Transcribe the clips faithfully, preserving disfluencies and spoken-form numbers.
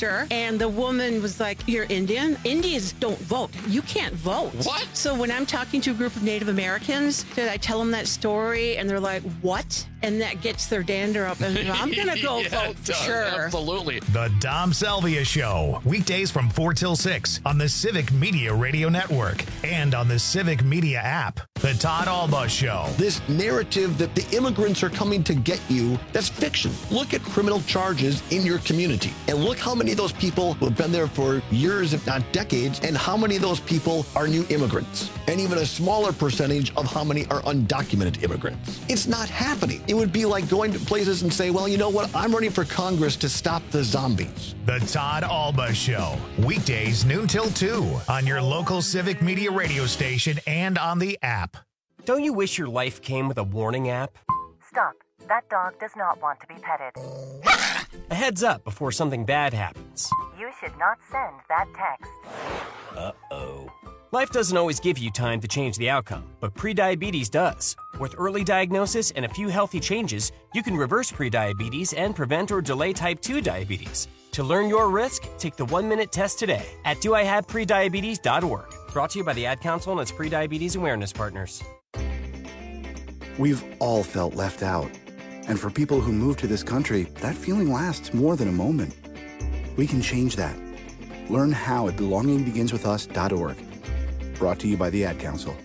register. And the woman was like, you're Indian? Indians don't vote. You can't vote. What? So when I'm talking to a group of Native Americans, did I tell them that story? And they're like, what? And that gets their dander up. And I'm going to go Yeah, vote for uh, sure. Absolutely. The Dom Salvia Show, weekdays from four till six on the Civic Media Radio Network and on the Civic Media app. The Todd Alba Show. This narrative that the immigrants are coming to get you, that's fiction. Look at criminal charges in your community and look how many of those people who have been there for years, if not decades, and how many of those people are new immigrants, and even a smaller percentage of how many are undocumented immigrants. It's not happening. It would be like going to places and say, well, you know what? I'm running for Congress to stop the zombies. The Todd Alba Show, weekdays noon till two on your local Civic Media radio station and on the app. Don't you wish your life came with a warning app? Stop. That dog does not want to be petted. A heads up before something bad happens. You should not send that text. Uh-oh. Life doesn't always give you time to change the outcome, but prediabetes does. With early diagnosis and a few healthy changes, you can reverse prediabetes and prevent or delay type two diabetes. To learn your risk, take the one-minute test today at do I have prediabetes dot org. Brought to you by the Ad Council and its prediabetes awareness partners. We've all felt left out. And for people who move to this country, that feeling lasts more than a moment. We can change that. Learn how at belonging begins with us dot org. Brought to you by the Ad Council.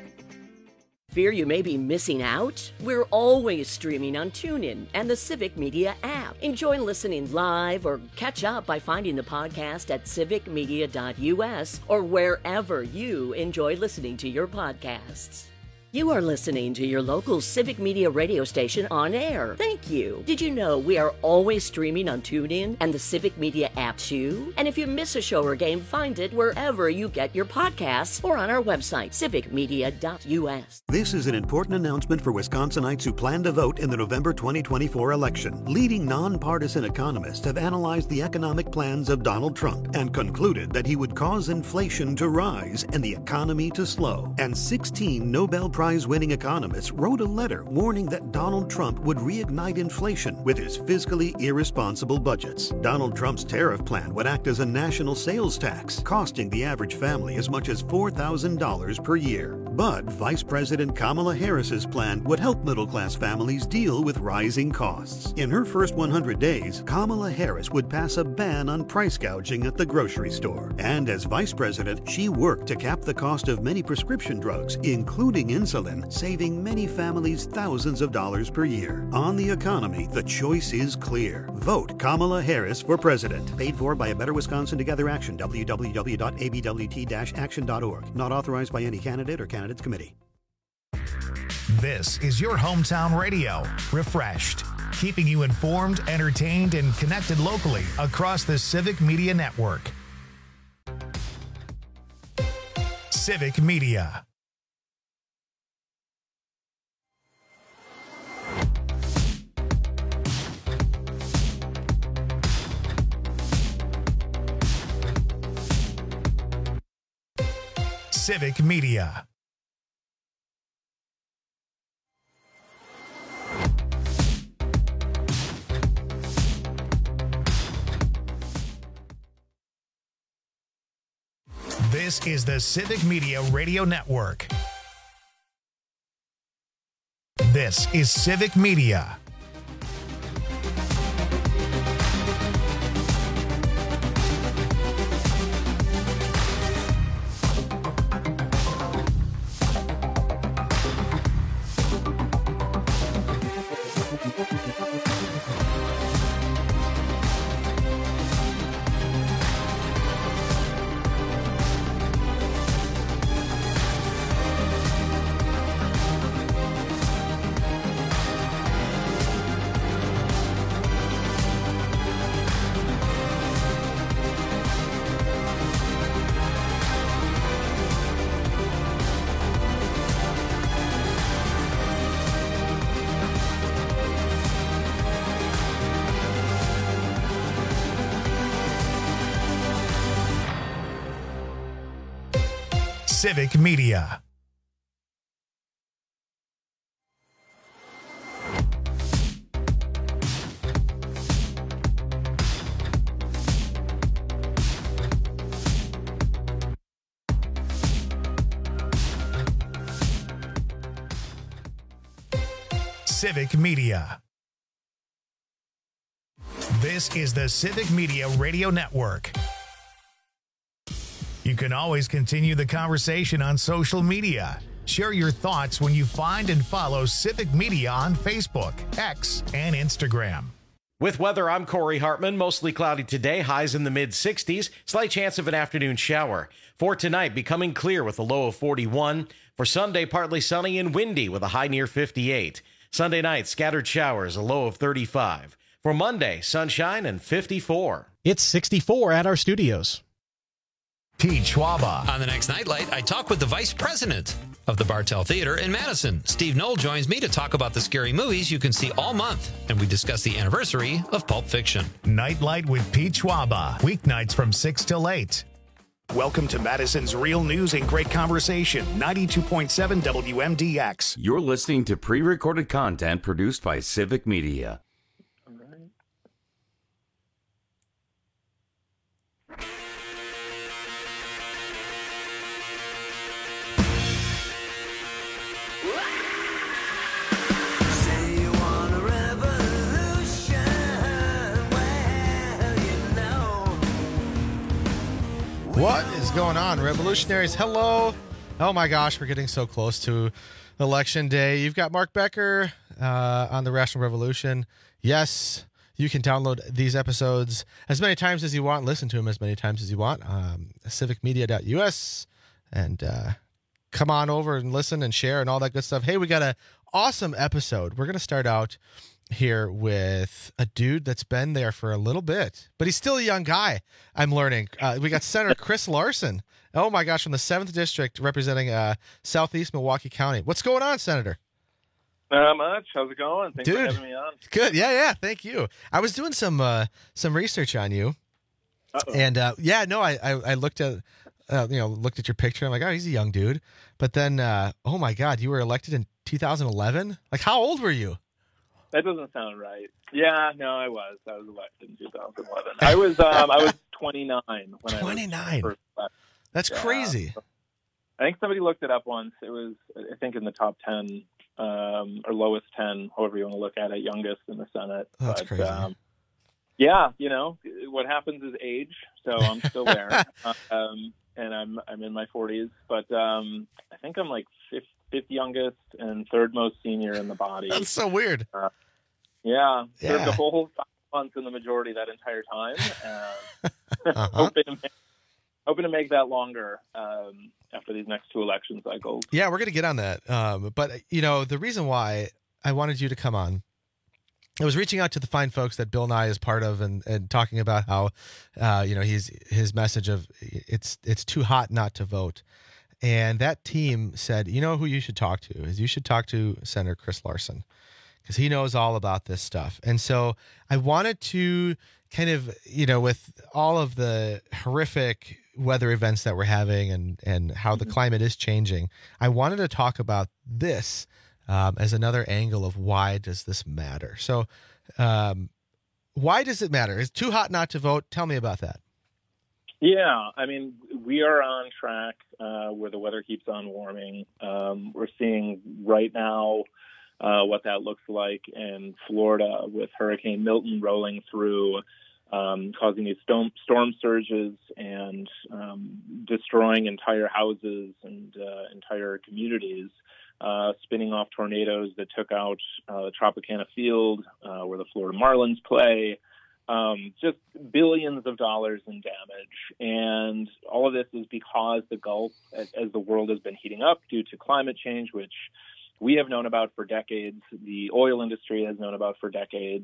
Fear you may be missing out? We're always streaming on TuneIn and the Civic Media app. Enjoy listening live or catch up by finding the podcast at civic media dot u s or wherever you enjoy listening to your podcasts. You are listening to your local Civic Media radio station on air. Thank you. Did you know we are always streaming on TuneIn and the Civic Media app too? And if you miss a show or game, find it wherever you get your podcasts or on our website, civic media dot u s. This is an important announcement for Wisconsinites who plan to vote in the November twenty twenty-four election. Leading nonpartisan economists have analyzed the economic plans of Donald Trump and concluded that he would cause inflation to rise and the economy to slow. And sixteen Nobel Prize-winning economists wrote a letter warning that Donald Trump would reignite inflation with his fiscally irresponsible budgets. Donald Trump's tariff plan would act as a national sales tax, costing the average family as much as four thousand dollars per year. But Vice President Kamala Harris's plan would help middle-class families deal with rising costs. In her first one hundred days, Kamala Harris would pass a ban on price gouging at the grocery store. And as vice president, she worked to cap the cost of many prescription drugs, including insulin, saving many families thousands of dollars per year. On the economy, the choice is clear. Vote Kamala Harris for president. Paid for by A Better Wisconsin Together Action, w w w dot a b w t dash action dot org. Not authorized by any candidate or candidates committee. This is your hometown radio, Refreshed, keeping you informed, entertained, and connected locally across the Civic Media Network. Civic Media. Civic Media. This is the Civic Media Radio Network. This is Civic Media. Civic Media. Civic Media. This is the Civic Media Radio Network. You can always continue the conversation on social media. Share your thoughts when you find and follow Civic Media on Facebook, X, and Instagram. With weather, I'm Corey Hartman. Mostly cloudy today, highs in the mid sixties. Slight chance of an afternoon shower. For tonight, becoming clear with a low of forty-one. For Sunday, partly sunny and windy with a high near fifty-eight. Sunday night, scattered showers, a low of thirty-five. For Monday, sunshine and fifty-four. It's sixty-four at our studios. Pete Schwaba. On the next Nightlight, I talk with the vice president of the Bartell Theater in Madison. Steve Knoll joins me to talk about the scary movies you can see all month, and we discuss the anniversary of Pulp Fiction. Nightlight with Pete Schwaba. Weeknights from six till eight. Welcome to Madison's Real News and Great Conversation, ninety-two point seven W M D X. You're listening to pre-recorded content produced by Civic Media. What is going on, revolutionaries? Hello. Oh my gosh, we're getting so close to Election Day. You've got Mark Becker uh, on the Rational Revolution. Yes, you can download these episodes as many times as you want, listen to them as many times as you want. Um, civic media dot U S, and uh, come on over and listen and share and all that good stuff. Hey, we got an awesome episode. We're going to start out here with a dude that's been there for a little bit, but he's still a young guy, I'm learning. Uh, we got Senator Chris Larson. Oh my gosh, from the seventh District representing uh, Southeast Milwaukee County. What's going on, Senator? Not much. How's it going? Thanks Dude, for having me on. Good. Yeah, yeah. Thank you. I was doing some uh, some research on you. Uh-oh. And uh, yeah, no, I, I, I looked at uh, you know looked at your picture. I'm like, oh, he's a young dude. But then, uh, oh my God, you were elected in two thousand eleven. Like, how old were you? That doesn't sound right. Yeah, no, I was. I was elected in two thousand eleven. I was um, I was twenty-nine when twenty-nine. I was first elected. That's yeah. crazy. I think somebody looked it up once. It was, I think, in the top ten um, or lowest ten, however you want to look at it, youngest in the Senate. That's but, crazy. Um, yeah, you know, what happens is age. So I'm still there, um, and I'm I'm in my forties. But um, I think I'm like fifth, fifth youngest and third most senior in the body. That's so weird. Uh, yeah, Yeah. served a whole five months in the majority that entire time. Uh, Uh-huh. hoping, to make, hoping to make that longer um, after these next two election cycles. Yeah, we're going to get on that. Um, but, you know, the reason why I wanted you to come on, I was reaching out to the fine folks that Bill Nye is part of and, and talking about how, uh, you know, he's his message of it's it's too hot not to vote. And that team said, you know who you should talk to is you should talk to Senator Chris Larson because he knows all about this stuff. And so I wanted to kind of, you know, with all of the horrific weather events that we're having and, and how the climate is changing, I wanted to talk about this um, as another angle of why does this matter? So um, why does it matter? Is it too hot not to vote? Tell me about that. Yeah, I mean, we are on track uh, where the weather keeps on warming. Um, we're seeing right now uh, what that looks like in Florida with Hurricane Milton rolling through, um, causing these storm, storm surges and um, destroying entire houses and uh, entire communities, uh, spinning off tornadoes that took out uh, the Tropicana Field uh, where the Florida Marlins play. Um, just billions of dollars in damage. And all of this is because the Gulf, as, as the world has been heating up due to climate change, which we have known about for decades, the oil industry has known about for decades,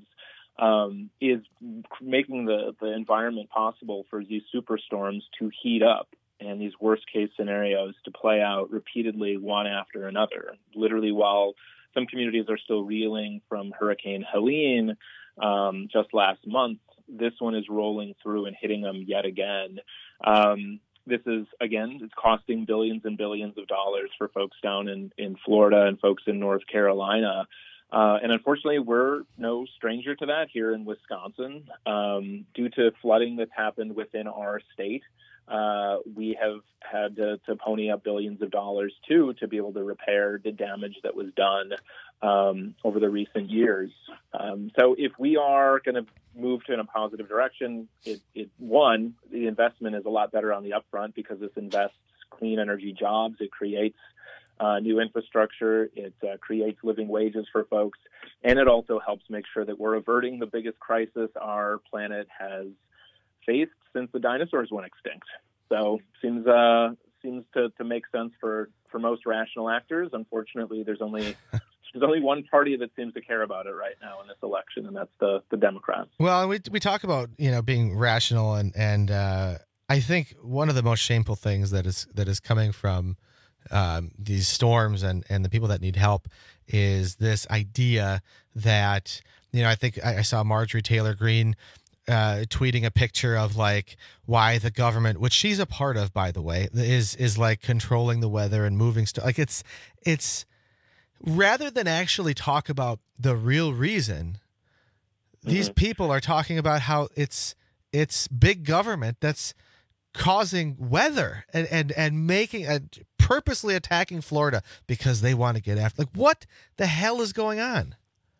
um, is making the, the environment possible for these superstorms to heat up and these worst case scenarios to play out repeatedly one after another. Literally, while some communities are still reeling from Hurricane Helene, Um, just last month, this one is rolling through and hitting them yet again. Um, this is, again, it's costing billions and billions of dollars for folks down in, in Florida and folks in North Carolina. Uh, and unfortunately, we're no stranger to that here in Wisconsin. Um, due to flooding that's happened within our state, uh, we have had to, to pony up billions of dollars, too, to be able to repair the damage that was done um, over the recent years. Um, so if we are going to move to in a positive direction, it, it one, the investment is a lot better on the upfront because this invests clean energy jobs. It creates Uh, new infrastructure, it uh, creates living wages for folks, and it also helps make sure that we're averting the biggest crisis our planet has faced since the dinosaurs went extinct. So seems uh, seems to, to make sense for, for most rational actors. Unfortunately, there's only there's only one party that seems to care about it right now in this election, and that's the, the Democrats. Well, we we talk about, you know, being rational, and and uh, I think one of the most shameful things that is that is coming from Um, these storms and, and the people that need help is this idea that, you know, I think I, I saw Marjorie Taylor Greene uh, tweeting a picture of like why the government, which she's a part of, by the way, is is like controlling the weather and moving stuff. Like it's it's rather than actually talk about the real reason, mm-hmm. these people are talking about how it's it's big government that's causing weather and and and making a purposely attacking Florida because they want to get after. Like, what the hell is going on?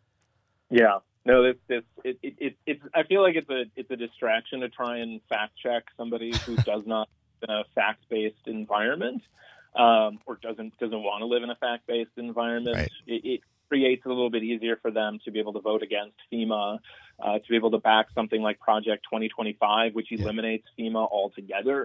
Yeah, no, this this it, it, it it's. I feel like it's a it's a distraction to try and fact check somebody who does not live in a fact based environment, um, or doesn't doesn't want to live in a fact based environment. Right. It, it creates a little bit easier for them to be able to vote against FEMA, uh, to be able to back something like Project twenty twenty-five, which eliminates yeah. FEMA altogether,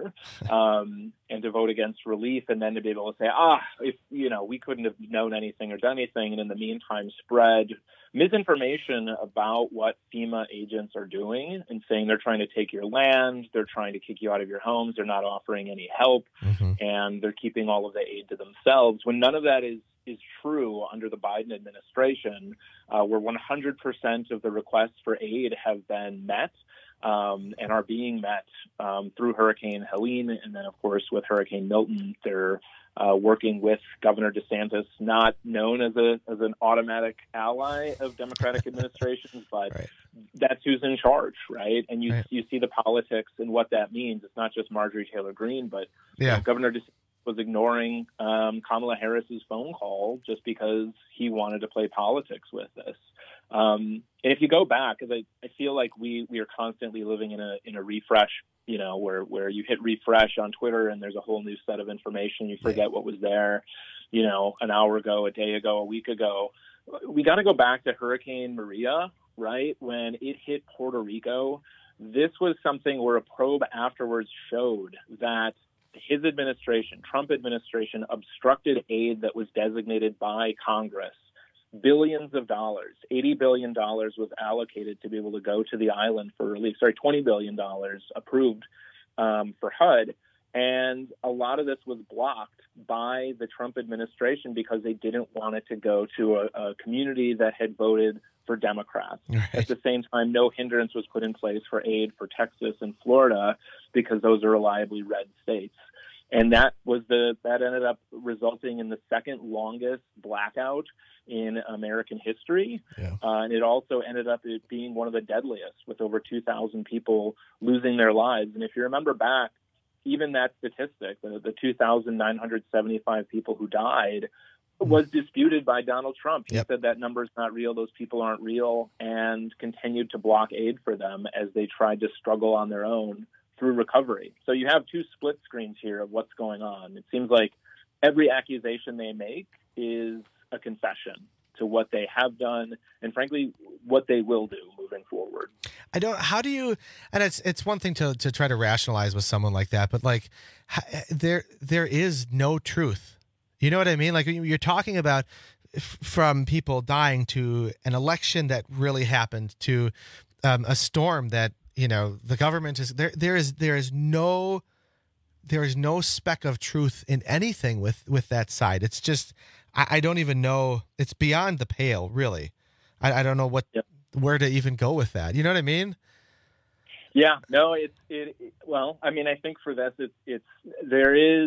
um, and to vote against relief, and then to be able to say, ah, if you know, we couldn't have known anything or done anything, and in the meantime spread misinformation about what FEMA agents are doing and saying they're trying to take your land, they're trying to kick you out of your homes, they're not offering any help, mm-hmm. and they're keeping all of the aid to themselves, when none of that is is true under the Biden administration, uh, where one hundred percent of the requests for aid have been met um, and are being met um, through Hurricane Helene. And then, of course, with Hurricane Milton, they're uh, working with Governor DeSantis, not known as a as an automatic ally of Democratic administrations, but right. that's who's in charge, right? And you right. you see the politics and what that means. It's not just Marjorie Taylor Greene, but yeah. you know, Governor DeSantis was ignoring um, Kamala Harris's phone call just because he wanted to play politics with this. Um, and if you go back, because I, I feel like we we are constantly living in a in a refresh, you know, where where you hit refresh on Twitter and there's a whole new set of information. You forget what was there, you know, an hour ago, a day ago, a week ago. We got to go back to Hurricane Maria, right? When it hit Puerto Rico, this was something where a probe afterwards showed that his administration, Trump administration, obstructed aid that was designated by Congress. Billions of dollars, eighty billion dollars was allocated to be able to go to the island for relief. Sorry, twenty billion dollars approved um, for H U D. And a lot of this was blocked by the Trump administration because they didn't want it to go to a, a community that had voted for Democrats. Right. At the same time, no hindrance was put in place for aid for Texas and Florida because those are reliably red states. And that was the that ended up resulting in the second longest blackout in American history. Yeah. Uh, and it also ended up being one of the deadliest, with over two thousand people losing their lives. And if you remember back, even that statistic, the, the two thousand nine hundred seventy-five people who died, was disputed by Donald Trump. He yep. said that number's not real, those people aren't real, and continued to block aid for them as they tried to struggle on their own through recovery. So you have two split screens here of what's going on. It seems like every accusation they make is a confession to what they have done and, frankly, what they will do moving forward. I don't, how do you, and it's it's one thing to, to try to rationalize with someone like that, but like there there is no truth. You know what I mean? Like you're talking about f- from people dying to an election that really happened to um, a storm that, you know, the government is there. There is there is no there is no speck of truth in anything with, with that side. It's just I, I don't even know. It's beyond the pale, really. I, I don't know what yep. where to even go with that. You know what I mean? Yeah. No. It's it. Well, I mean, I think for this, it's it's there is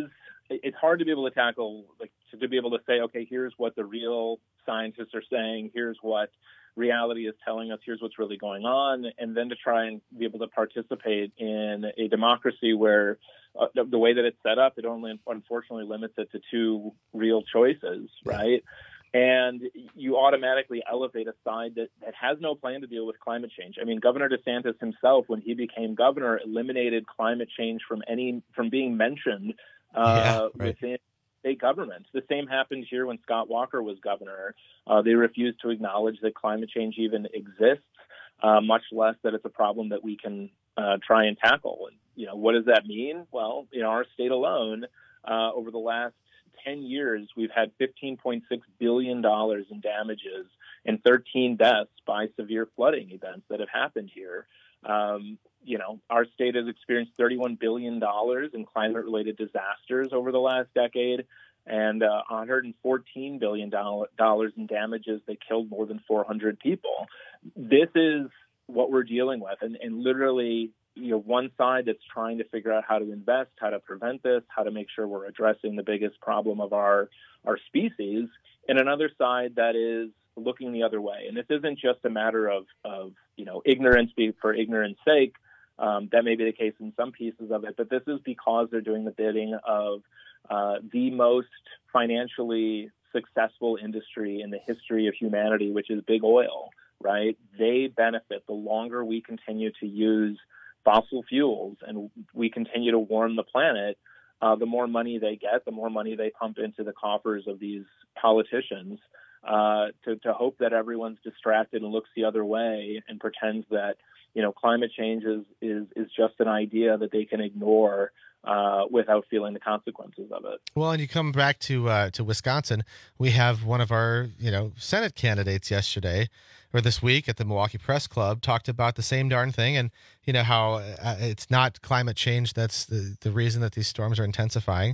it's hard to be able to tackle, like to, to be able to say, okay, here's what the real scientists are saying, here's what reality is telling us, here's what's really going on, and then to try and be able to participate in a democracy where uh, the, the way that it's set up, it only unfortunately limits it to two real choices, right? And you automatically elevate a side that, that has no plan to deal with climate change. I mean, Governor DeSantis himself, when he became governor, eliminated climate change from any from being mentioned uh, yeah, right. within state governments. The same happened here when Scott Walker was governor. Uh, they refused to acknowledge that climate change even exists, uh, much less that it's a problem that we can uh, try and tackle. And, you know, what does that mean? Well, in our state alone, uh, over the last ten years, we've had fifteen point six billion dollars in damages and thirteen deaths by severe flooding events that have happened here. Um, you know, our state has experienced thirty-one billion dollars in climate-related disasters over the last decade and uh, one hundred fourteen billion dollars in damages that killed more than four hundred people. This is what we're dealing with. And, and literally, you know, one side that's trying to figure out how to invest, how to prevent this, how to make sure we're addressing the biggest problem of our, our species, and another side that is looking the other way. And this isn't just a matter of, of you know, ignorance for ignorance sake. Um, that may be the case in some pieces of it, but this is because they're doing the bidding of uh, the most financially successful industry in the history of humanity, which is big oil, right? They benefit the longer we continue to use fossil fuels and we continue to warm the planet. Uh, the more money they get, the more money they pump into the coffers of these politicians uh, to, to hope that everyone's distracted and looks the other way and pretends that, you know, climate change is, is, is just an idea that they can ignore uh, without feeling the consequences of it. Well, and you come back to uh, to Wisconsin, we have one of our, you know, Senate candidates yesterday or this week at the Milwaukee Press Club talked about the same darn thing, and you know how uh, it's not climate change that's the, the reason that these storms are intensifying.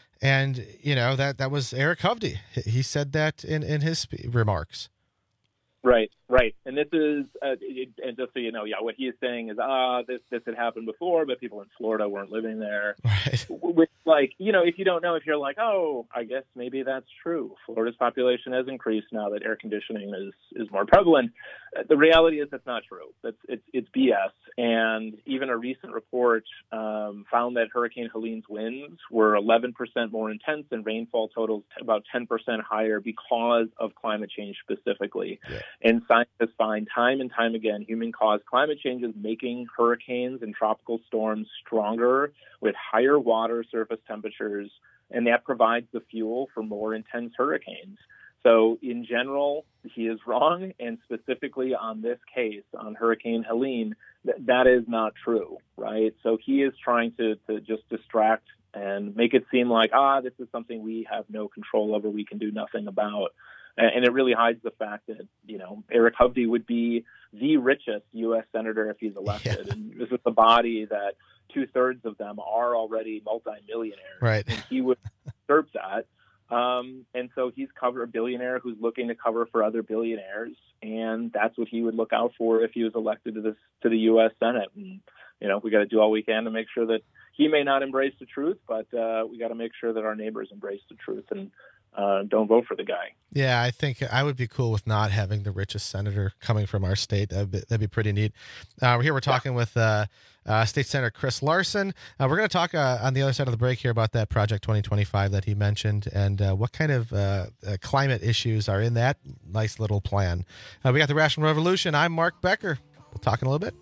And you know that that was Eric Hovde. He said that in in his remarks. Right, right. And this is, uh, it, and just so you know, yeah, what he is saying is, ah, this this had happened before, but people in Florida weren't living there. Right. Which, like, you know, if you don't know, if you're like, oh, I guess maybe that's true. Florida's population has increased now that air conditioning is, is more prevalent. Uh, the reality is that's not true. That's it's it's B S. And even a recent report um, found that Hurricane Helene's winds were eleven percent more intense and rainfall totals about ten percent higher because of climate change specifically. Yeah. And scientists find time and time again human-caused climate change is making hurricanes and tropical storms stronger with higher water surface temperatures, and that provides the fuel for more intense hurricanes. So in general, he is wrong, and specifically on this case, on Hurricane Helene, th- that is not true, right? So he is trying to, to just distract and make it seem like, ah, this is something we have no control over, we can do nothing about. And it really hides the fact that, you know, Eric Hovde would be the richest U S senator if he's elected. Yeah. And this is a body that two-thirds of them are already multimillionaires. Right. And he would usurp that. Um, and so he's cover a billionaire who's looking to cover for other billionaires. And that's what he would look out for if he was elected to this to the U S Senate. And, you know, we got to do all we can to make sure that he may not embrace the truth, but uh, we got to make sure that our neighbors embrace the truth and Uh, don't vote for the guy. Yeah, I think I would be cool with not having the richest senator coming from our state. That'd be, that'd be pretty neat. Uh, we're here. We're talking yeah. with uh, uh, State Senator Chris Larson. Uh, we're going to talk uh, on the other side of the break here about that Project twenty twenty-five that he mentioned and uh, what kind of uh, uh, climate issues are in that nice little plan. Uh, we got the Rational Revolution. I'm Mark Becker. We'll talk in a little bit.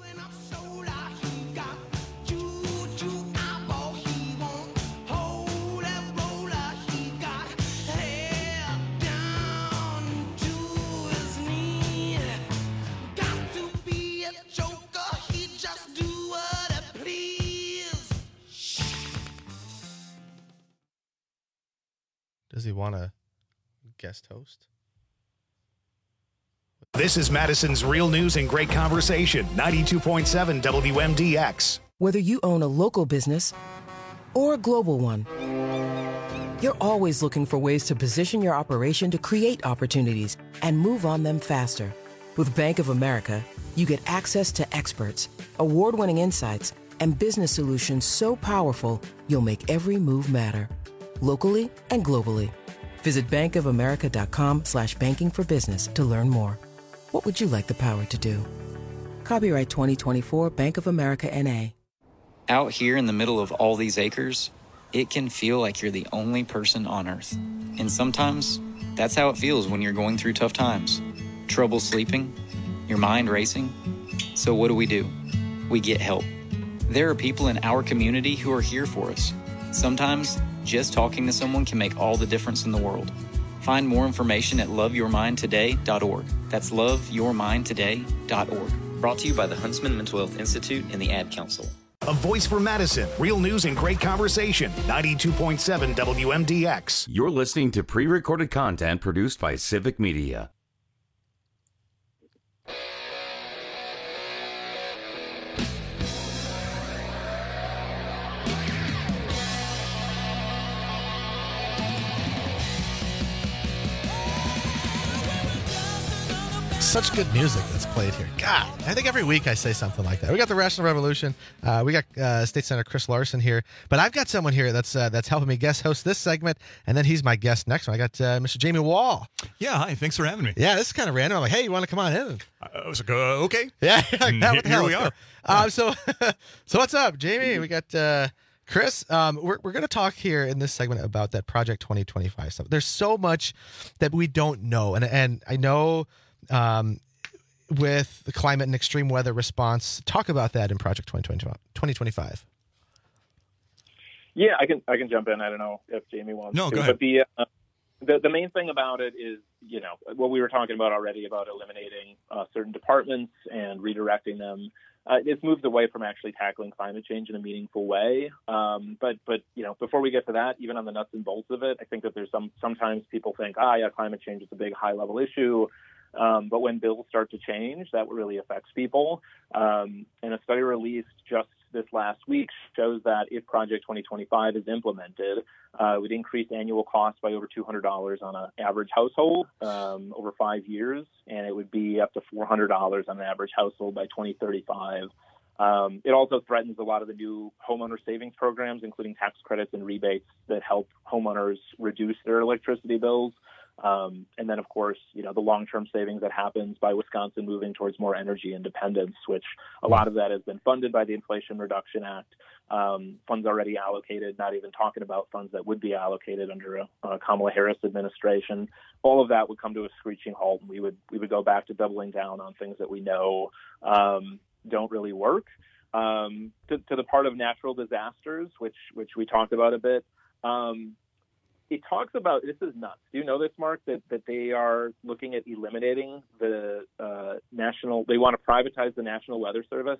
Does he want to guest host? This is Madison's Real News and Great Conversation, ninety-two point seven W M D X. Whether you own a local business or a global one, you're always looking for ways to position your operation to create opportunities and move on them faster. With Bank of America, you get access to experts, award-winning insights, and business solutions so powerful, you'll make every move matter. locally and globally. Visit bankofamerica.com slash banking for business to learn more. What would you like the power to do? Copyright twenty twenty-four Bank of America N A. Out here in the middle of all these acres, it can feel like you're the only person on Earth. And sometimes, that's how it feels when you're going through tough times. Trouble sleeping, your mind racing. So what do we do? We get help. There are people in our community who are here for us. Sometimes, just talking to someone can make all the difference in the world. Find more information at love your mind today dot org. That's love your mind today dot org. Brought to you by the Huntsman Mental Health Institute and the Ad Council. A voice for Madison. Real news and great conversation. ninety-two point seven W M D X. You're listening to pre-recorded content produced by Civic Media. Such good music that's played here. God, I think every week I say something like that. We got the Rational Revolution. Uh, we got uh, State Senator Chris Larson here. But I've got someone here that's uh, that's helping me guest host this segment, and then he's my guest next one. I got uh, Mister Jamie Wall. Yeah, hi. Thanks for having me. Yeah, this is kind of random. I'm like, hey, you want to come on in? I was like, uh, okay. Yeah, like, And what here, the hell? here we Let's are. go. Um, so, so what's up, Jamie? We got uh, Chris. Um, we're we're going to talk here in this segment about that Project twenty twenty-five stuff. There's so much that we don't know, and and I know. Um, with the climate and extreme weather response. Talk about that in Project twenty twenty-five. Yeah, I can I can jump in. I don't know if Jamie wants no, to. Go ahead. But the, uh, the the main thing about it is, you know, what we were talking about already about eliminating uh, certain departments and redirecting them. Uh, it's moved away from actually tackling climate change in a meaningful way. Um, but but you know, before we get to that, even on the nuts and bolts of it, I think that there's some sometimes people think, ah, yeah, climate change is a big high level issue. Um, but when bills start to change, that really affects people. Um, and a study released just this last week shows that if Project twenty twenty-five is implemented, uh, it would increase annual costs by over two hundred dollars on an average household um, over five years, and it would be up to four hundred dollars on an average household by twenty thirty-five. Um, it also threatens a lot of the new homeowner savings programs, including tax credits and rebates that help homeowners reduce their electricity bills. Um, and then, of course, you know, the long-term savings that happens by Wisconsin moving towards more energy independence, which a lot of that has been funded by the Inflation Reduction Act, um, funds already allocated, not even talking about funds that would be allocated under a, a Kamala Harris administration. All of that would come to a screeching halt, and we would we would go back to doubling down on things that we know um, don't really work. Um, to, to the part of natural disasters, which which we talked about a bit. Um, It talks about, this is nuts. Do you know this, Mark, that, that they are looking at eliminating the uh, national, they want to privatize the National Weather Service?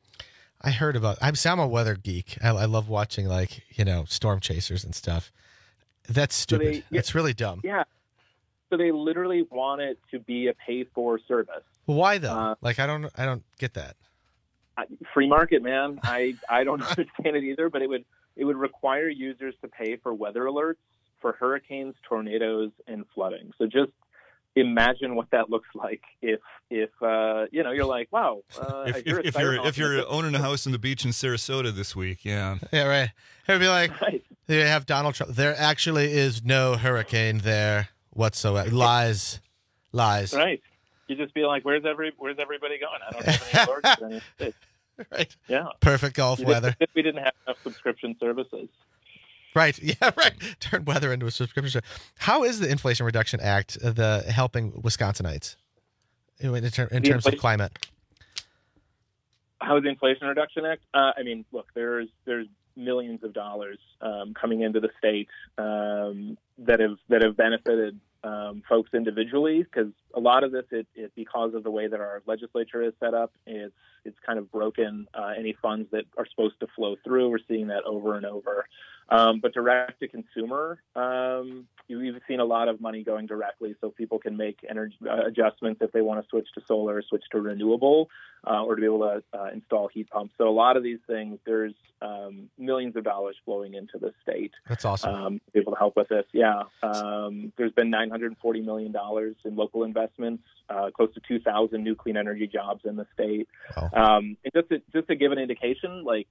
I heard about, I'm, I'm a weather geek. I, I love watching, like, you know, storm chasers and stuff. That's stupid. So they, yeah, it's really dumb. Yeah. So they literally want it to be a pay-for service. Well, why though? Uh, like, I don't, I don't get that. Free market, man. I, I don't understand it either, but it would, it would require users to pay for weather alerts for hurricanes, tornadoes, and flooding. So just imagine what that looks like if, if uh, you know, you're like, wow. Uh, if, if, if you're if you're owning a house on the beach in Sarasota this week, yeah, yeah, right. It would be like, right. They have Donald Trump. There actually is no hurricane there whatsoever. Lies, lies. Right. You just be like, where's every where's everybody going? I don't have any alerts or anything. Right. Yeah. Perfect golf you weather. If we didn't have enough subscription services. Right. Yeah, right. Turn weather into a subscription. How is the Inflation Reduction Act uh, the helping Wisconsinites in, in, ter- in terms of climate? How is the Inflation Reduction Act? Uh, I mean, look, there's there's millions of dollars um, coming into the state um, that have that have benefited um, folks individually, because a lot of this, it, it because of the way that our legislature is set up, it's it's kind of broken uh, any funds that are supposed to flow through. We're seeing that over and over. Um, but direct to consumer, um, you've seen a lot of money going directly, so people can make energy uh, adjustments if they want to switch to solar, switch to renewable, uh, or to be able to uh, install heat pumps. So a lot of these things, there's um, millions of dollars flowing into the state. That's awesome. Um, to be able to help with this, yeah. Um, there's been nine hundred forty million dollars in local investments, uh, close to two thousand new clean energy jobs in the state. Wow. Um, and just to, just to give an indication, like,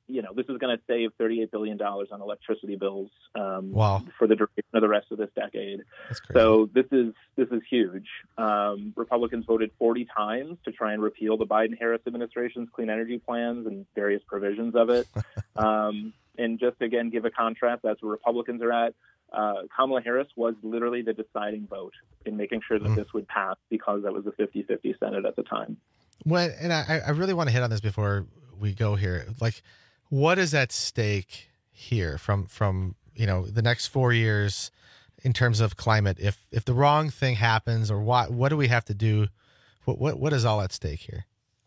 you know, this is going to save thirty-eight billion dollars on electricity bills um, wow. for the duration of the rest of this decade. That's crazy. So this is this is huge. Um, Republicans voted forty times to try and repeal the Biden-Harris administration's clean energy plans and various provisions of it. um, and just, again, give a contrast, that's where Republicans are at. Uh, Kamala Harris was literally the deciding vote in making sure that mm. this would pass because that was a fifty-fifty Senate at the time. When, and I, I really want to hit on this before we go here. Like, what is at stake here from, from you know, the next four years in terms of climate? If if the wrong thing happens, or what what do we have to do? What what, what is all at stake here?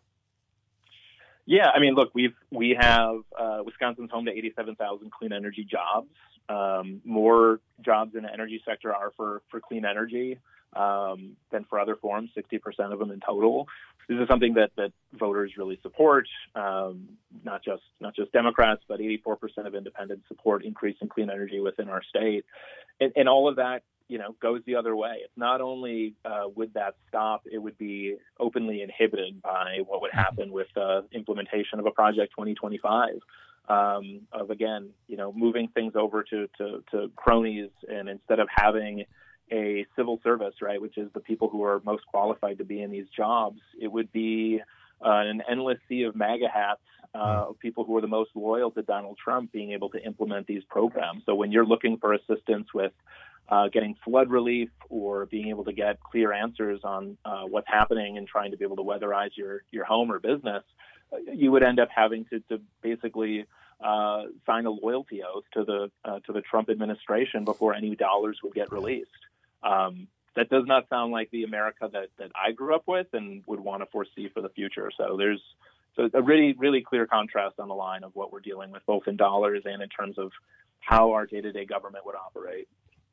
Yeah, I mean, look, we've we have uh, Wisconsin's home to eighty-seven thousand clean energy jobs. Um, more jobs in the energy sector are for, for clean energy um, than for other forms, sixty percent of them in total. This is something that, that voters really support, um, not just not just Democrats, but eighty-four percent of independents support increasing clean energy within our state. And, and all of that, you know, goes the other way. It's not only uh, would that stop, it would be openly inhibited by what would happen with uh, implementation of a Project twenty twenty-five. Um, of, again, you know, moving things over to, to, to cronies, and instead of having a civil service, right, which is the people who are most qualified to be in these jobs, it would be uh, an endless sea of MAGA hats uh, of people who are the most loyal to Donald Trump being able to implement these programs. So when you're looking for assistance with uh, getting flood relief or being able to get clear answers on uh, what's happening and trying to be able to weatherize your, your home or business, you would end up having to, to basically uh, sign a loyalty oath to the uh, to the Trump administration before any dollars would get released. Um, that does not sound like the America that, that I grew up with and would want to foresee for the future. So there's so a really, really clear contrast on the line of what we're dealing with, both in dollars and in terms of how our day-to-day government would operate.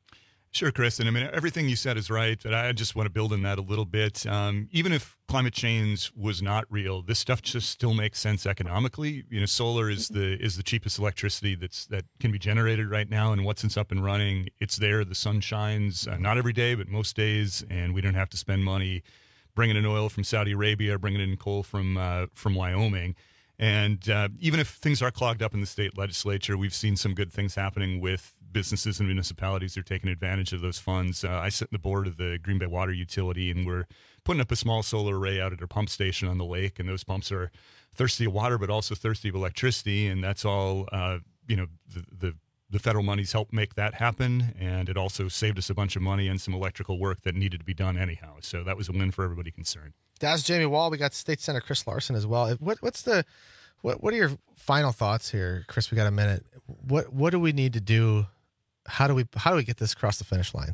Sure, Chris. And I mean, everything you said is right, but I just want to build on that a little bit. Um, even if climate change was not real, this stuff just still makes sense economically. You know, solar is the is the cheapest electricity that's that can be generated right now. And once it's up and running, it's there. The sun shines, uh, not every day, but most days. And we don't have to spend money bringing in oil from Saudi Arabia, bringing in coal from uh, from Wyoming. And uh, even if things are clogged up in the state legislature, we've seen some good things happening with businesses and municipalities that are taking advantage of those funds. Uh, I sit in the board of the Green Bay Water Utility, and we're putting up a small solar array out at our pump station on the lake. And those pumps are thirsty of water, but also thirsty of electricity. And that's all, uh, you know, the, the the federal monies helped make that happen. And it also saved us a bunch of money and some electrical work that needed to be done anyhow. So that was a win for everybody concerned. That's Jamie Wall. We got State Senator Chris Larson as well. What, what's the what? What are your final thoughts here, Chris? We got a minute. What What do we need to do? How do we How do we get this across the finish line?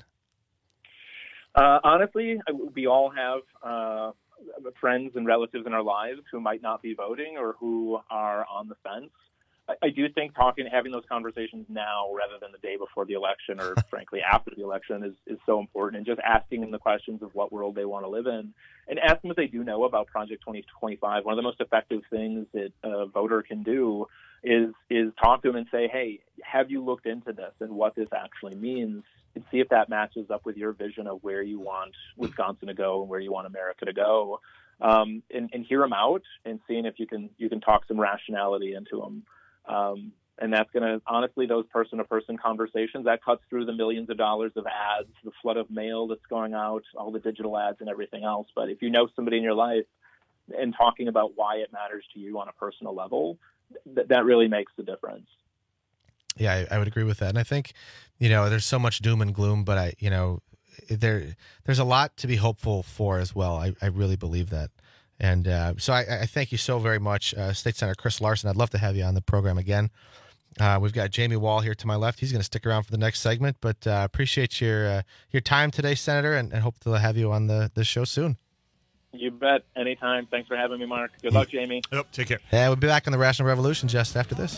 Uh, honestly, we all have uh, friends and relatives in our lives who might not be voting or who are on the fence. I, I do think talking, having those conversations now rather than the day before the election or frankly after the election is, is so important. And just asking them the questions of what world they want to live in and ask them if they do know about Project twenty twenty-five. One of the most effective things that a voter can do is is talk to them and say, hey, have you looked into this and what this actually means, and see if that matches up with your vision of where you want Wisconsin to go and where you want America to go, um, and, and hear them out and seeing if you can you can talk some rationality into them. Um, and that's going to, honestly, those person-to-person conversations, that cuts through the millions of dollars of ads, the flood of mail that's going out, all the digital ads and everything else. But if you know somebody in your life and talking about why it matters to you on a personal level, th- that really makes the difference. Yeah, I, I would agree with that. And I think, you know, there's so much doom and gloom, but I, you know, there, there's a lot to be hopeful for as well. I, I really believe that. And uh, so I, I thank you so very much, uh, State Senator Chris Larson. I'd love to have you on the program again. Uh, we've got Jamie Wall here to my left. He's going to stick around for the next segment, but uh, appreciate your uh, your time today, Senator, and, and hope to have you on the, the show soon. You bet. Anytime. Thanks for having me, Mark. Good luck, Jamie. Yep, take care. Yeah, we'll be back on the Rational Revolution just after this.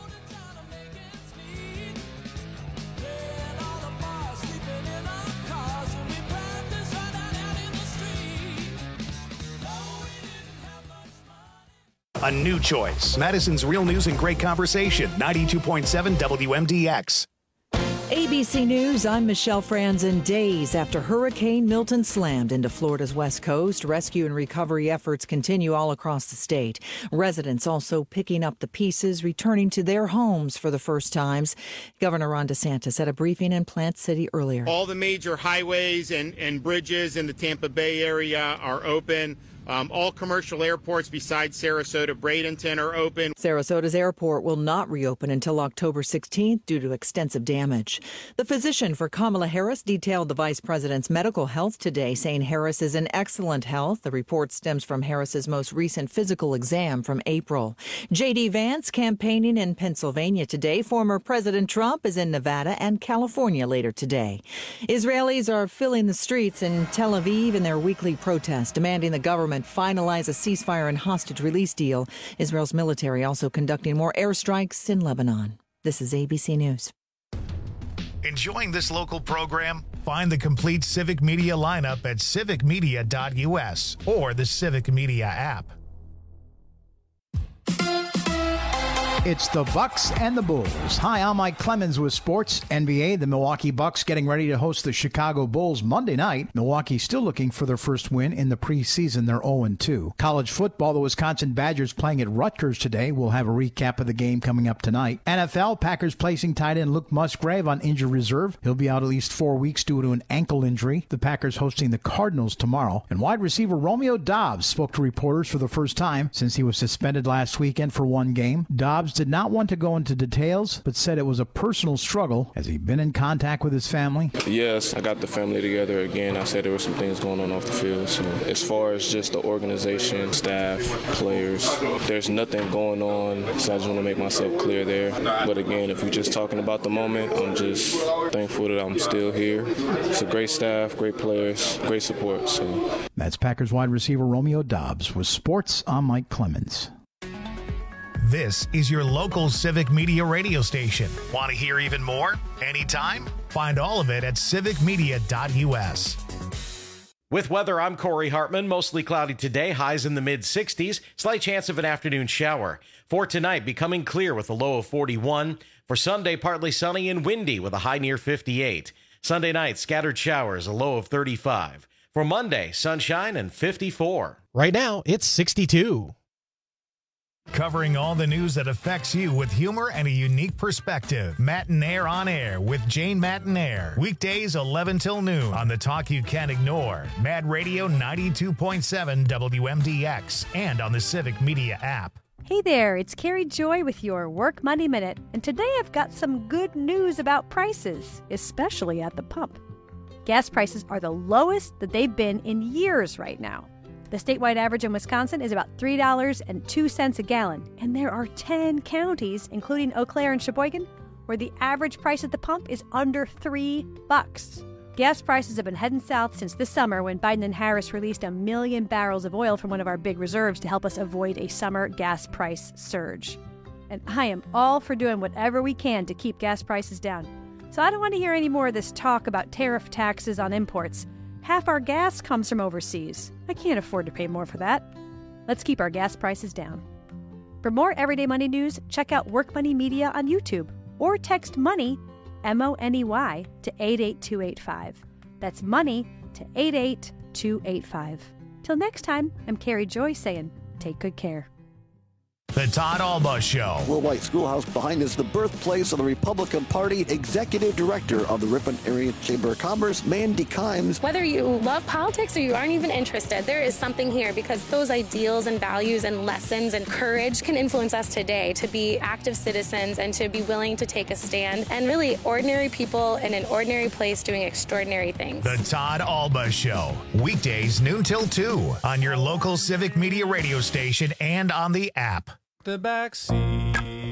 A new choice. Madison's Real News and Great Conversation, ninety-two point seven W M D X. A B C News, I'm Michelle Franzen. Days after Hurricane Milton slammed into Florida's west coast, rescue and recovery efforts continue all across the state. Residents also picking up the pieces, returning to their homes for the first times. Governor Ron DeSantis at a briefing in Plant City earlier. All the major highways and, and bridges in the Tampa Bay area are open. Um, all commercial airports besides Sarasota, Bradenton are open. Sarasota's airport will not reopen until October sixteenth due to extensive damage. The physician for Kamala Harris detailed the vice president's medical health today, saying Harris is in excellent health. The report stems from Harris's most recent physical exam from April. J D. Vance campaigning in Pennsylvania today. Former President Trump is in Nevada and California later today. Israelis are filling the streets in Tel Aviv in their weekly protest, demanding the government finalize a ceasefire and hostage release deal. Israel's military also conducting more airstrikes in Lebanon. This is A B C News. Enjoying this local program? Find the complete Civic Media lineup at civic media dot u s or the Civic Media app. It's the Bucks and the Bulls. Hi, I'm Mike Clemens with Sports N B A. The Milwaukee Bucks getting ready to host the Chicago Bulls Monday night. Milwaukee still looking for their first win in the preseason. They're oh and two. College football, the Wisconsin Badgers playing at Rutgers today. We'll have a recap of the game coming up tonight. N F L, Packers placing tight end Luke Musgrave on injured reserve. He'll be out at least four weeks due to an ankle injury. The Packers hosting the Cardinals tomorrow. And wide receiver Romeo Doubs spoke to reporters for the first time since he was suspended last weekend for one game. Doubs did not want to go into details, but said it was a personal struggle. Has he been in contact with his family? Yes, I got the family together again. I said there were some things going on off the field. So as far as just the organization, staff, players, there's nothing going on. So I just want to make myself clear there. But again, if we're just talking about the moment, I'm just thankful that I'm still here. It's a great staff, great players, great support. So that's Packers wide receiver Romeo Doubs with Sports. I'm Mike Clemens. This is your local Civic Media radio station. Want to hear even more? Anytime? Find all of it at civic media dot u s. With weather, I'm Corey Hartman. Mostly cloudy today, highs in the mid sixties. Slight chance of an afternoon shower. For tonight, becoming clear with a low of forty-one. For Sunday, partly sunny and windy with a high near fifty-eight. Sunday night, scattered showers, a low of thirty-five. For Monday, sunshine and fifty-four. Right now, it's sixty-two. Covering all the news that affects you with humor and a unique perspective. Matinaire on Air with Jane Matinaire. Weekdays eleven till noon on the talk you can't ignore. Mad Radio ninety-two point seven W M D X and on the Civic Media app. Hey there, it's Carrie Joy with your Work Money Minute. And today I've got some good news about prices, especially at the pump. Gas prices are the lowest that they've been in years right now. The statewide average in Wisconsin is about three dollars and two cents a gallon, and there are ten counties, including Eau Claire and Sheboygan, where the average price at the pump is under three bucks. Gas prices have been heading south since this summer when Biden and Harris released a million barrels of oil from one of our big reserves to help us avoid a summer gas price surge. And I am all for doing whatever we can to keep gas prices down. So I don't want to hear any more of this talk about tariff taxes on imports. Half our gas comes from overseas. I can't afford to pay more for that. Let's keep our gas prices down. For more Everyday Money news, check out Work Money Media on YouTube or text MONEY, M O N E Y, to eight eight two eight five. That's MONEY to eight eight two eight five. Till next time, I'm Carrie Joy saying, take good care. The Todd Alba Show. Will White Schoolhouse behind is the birthplace of the Republican Party. Executive Director of the Ripon Area Chamber of Commerce, Mandy Kimes. Whether you love politics or you aren't even interested, there is something here because those ideals and values and lessons and courage can influence us today to be active citizens and to be willing to take a stand and really ordinary people in an ordinary place doing extraordinary things. The Todd Alba Show. Weekdays noon till two on your local Civic Media radio station and on the app. The back seat.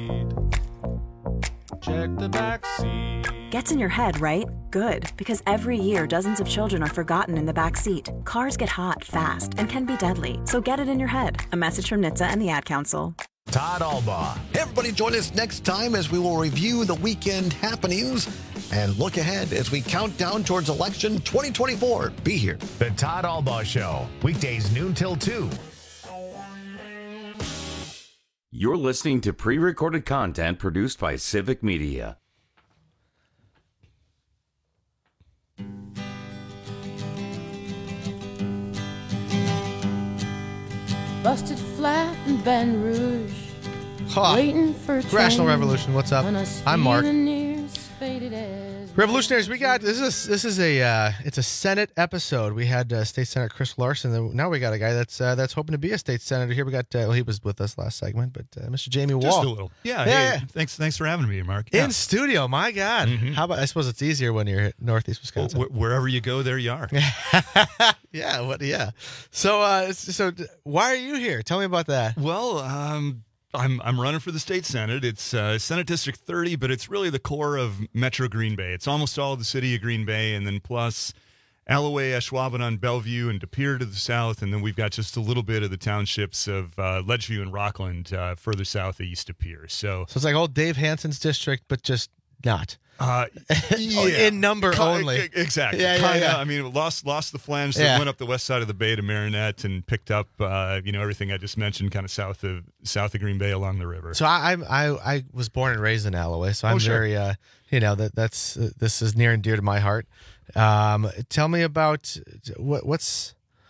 Check the back seat. Gets in your head, right? Good, because every year dozens of children are forgotten in the back seat. Cars get hot fast and can be deadly, so get it in your head. A message from N H T S A and the Ad Council. Todd Alba. Hey, everybody, join us next time as we will review the weekend happenings and look ahead as we count down towards election twenty twenty-four. Be here. The Todd Alba Show. Weekdays noon till two. You're listening to pre-recorded content produced by Civic Media. busted flat in Baton Rouge. Huh. Waiting for a Rational train Revolution, what's up? when I I'm Mark. feeling near as faded as Revolutionaries, we got this is this is a uh, it's a Senate episode. We had uh, State Senator Chris Larson. And now we got a guy that's uh, that's hoping to be a state senator here. We got uh, well, he was with us last segment, but uh, Mister Jamie Wall. Just a little. Yeah. Yeah, Hey, yeah. Thanks. Thanks for having me, Mark. In Yeah. studio. My God. How about? I suppose it's easier when you're at Northeast Wisconsin. Wh- wherever you go, there you are. yeah. What? Yeah. So, uh, so d- why are you here? Tell me about that. Well, um, I'm I'm running for the state senate. It's uh, Senate District thirty, but it's really the core of Metro Green Bay. It's almost all the city of Green Bay, and then plus Alloway, Ashwaubenon, Bellevue, and De Pere to the south, and then we've got just a little bit of the townships of uh, Ledgeview and Rockland uh, further south east of Pierre. So, So it's like old Dave Hansen's district, but just not. Uh, yeah. In number Ki- only. e- Exactly. Yeah, yeah, Kinda, yeah. I mean, lost lost the flange that Yeah. went up the west side of the bay to Marinette and picked up, uh, you know, everything I just mentioned, kind of south of south of Green Bay along the river. So I, I'm I I was born and raised in Alloway, so I'm Oh, sure. very uh, you know that that's uh, this is near and dear to my heart. Um, tell me about what what's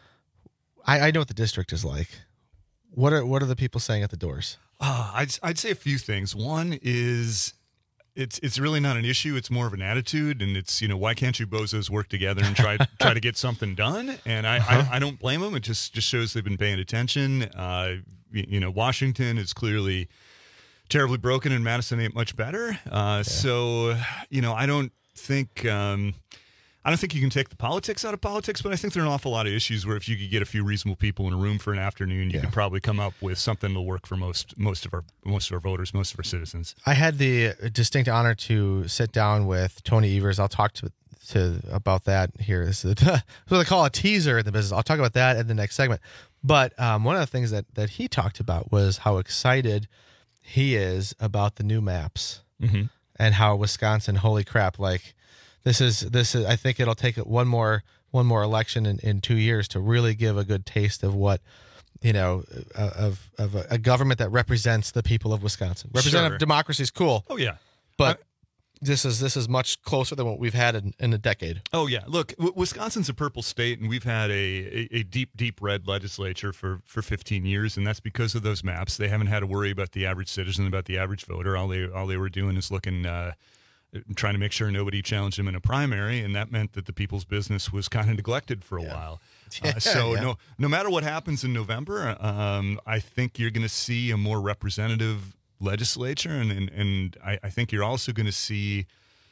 I, I know what the district is like. What are what are the people saying at the doors? Uh, I'd I'd say a few things. One is it's it's really not an issue. It's more of an attitude, and it's you know why can't you bozos work together and try try to get something done? And I, Uh-huh. I I don't blame them. It just just shows they've been paying attention. Uh, you, you know, Washington is clearly terribly broken, and Madison ain't much better. Uh, So you know, I don't think. Um, I don't think you can take the politics out of politics, but I think there are an awful lot of issues where if you could get a few reasonable people in a room for an afternoon, you could probably come up with something that'll work for most most of our most of our voters, most of our citizens. I had the distinct honor to sit down with Tony Evers. I'll talk to to about that here. This is what they call a teaser in the business. I'll talk about that in the next segment. But um, one of the things that that he talked about was how excited he is about the new maps Mhm. and how Wisconsin, holy crap, like. This is this is. I think it'll take it one more one more election in, in two years to really give a good taste of what you know uh, of of a, a government that represents the people of Wisconsin. Representative Sure. democracy is cool. Oh yeah, but this is this is much closer than what we've had in, in a decade. Oh yeah, look, w- Wisconsin's a purple state, and we've had a, a, a deep, deep red legislature for, for fifteen years, and that's because of those maps. They haven't had to worry about the average citizen, about the average voter. All they all they were doing is looking. Uh, trying to make sure nobody challenged him in a primary, and that meant that the people's business was kind of neglected for a while. Yeah, uh, so yeah. no no matter what happens in November, um, I think you're going to see a more representative legislature, and and, and I, I think you're also going to see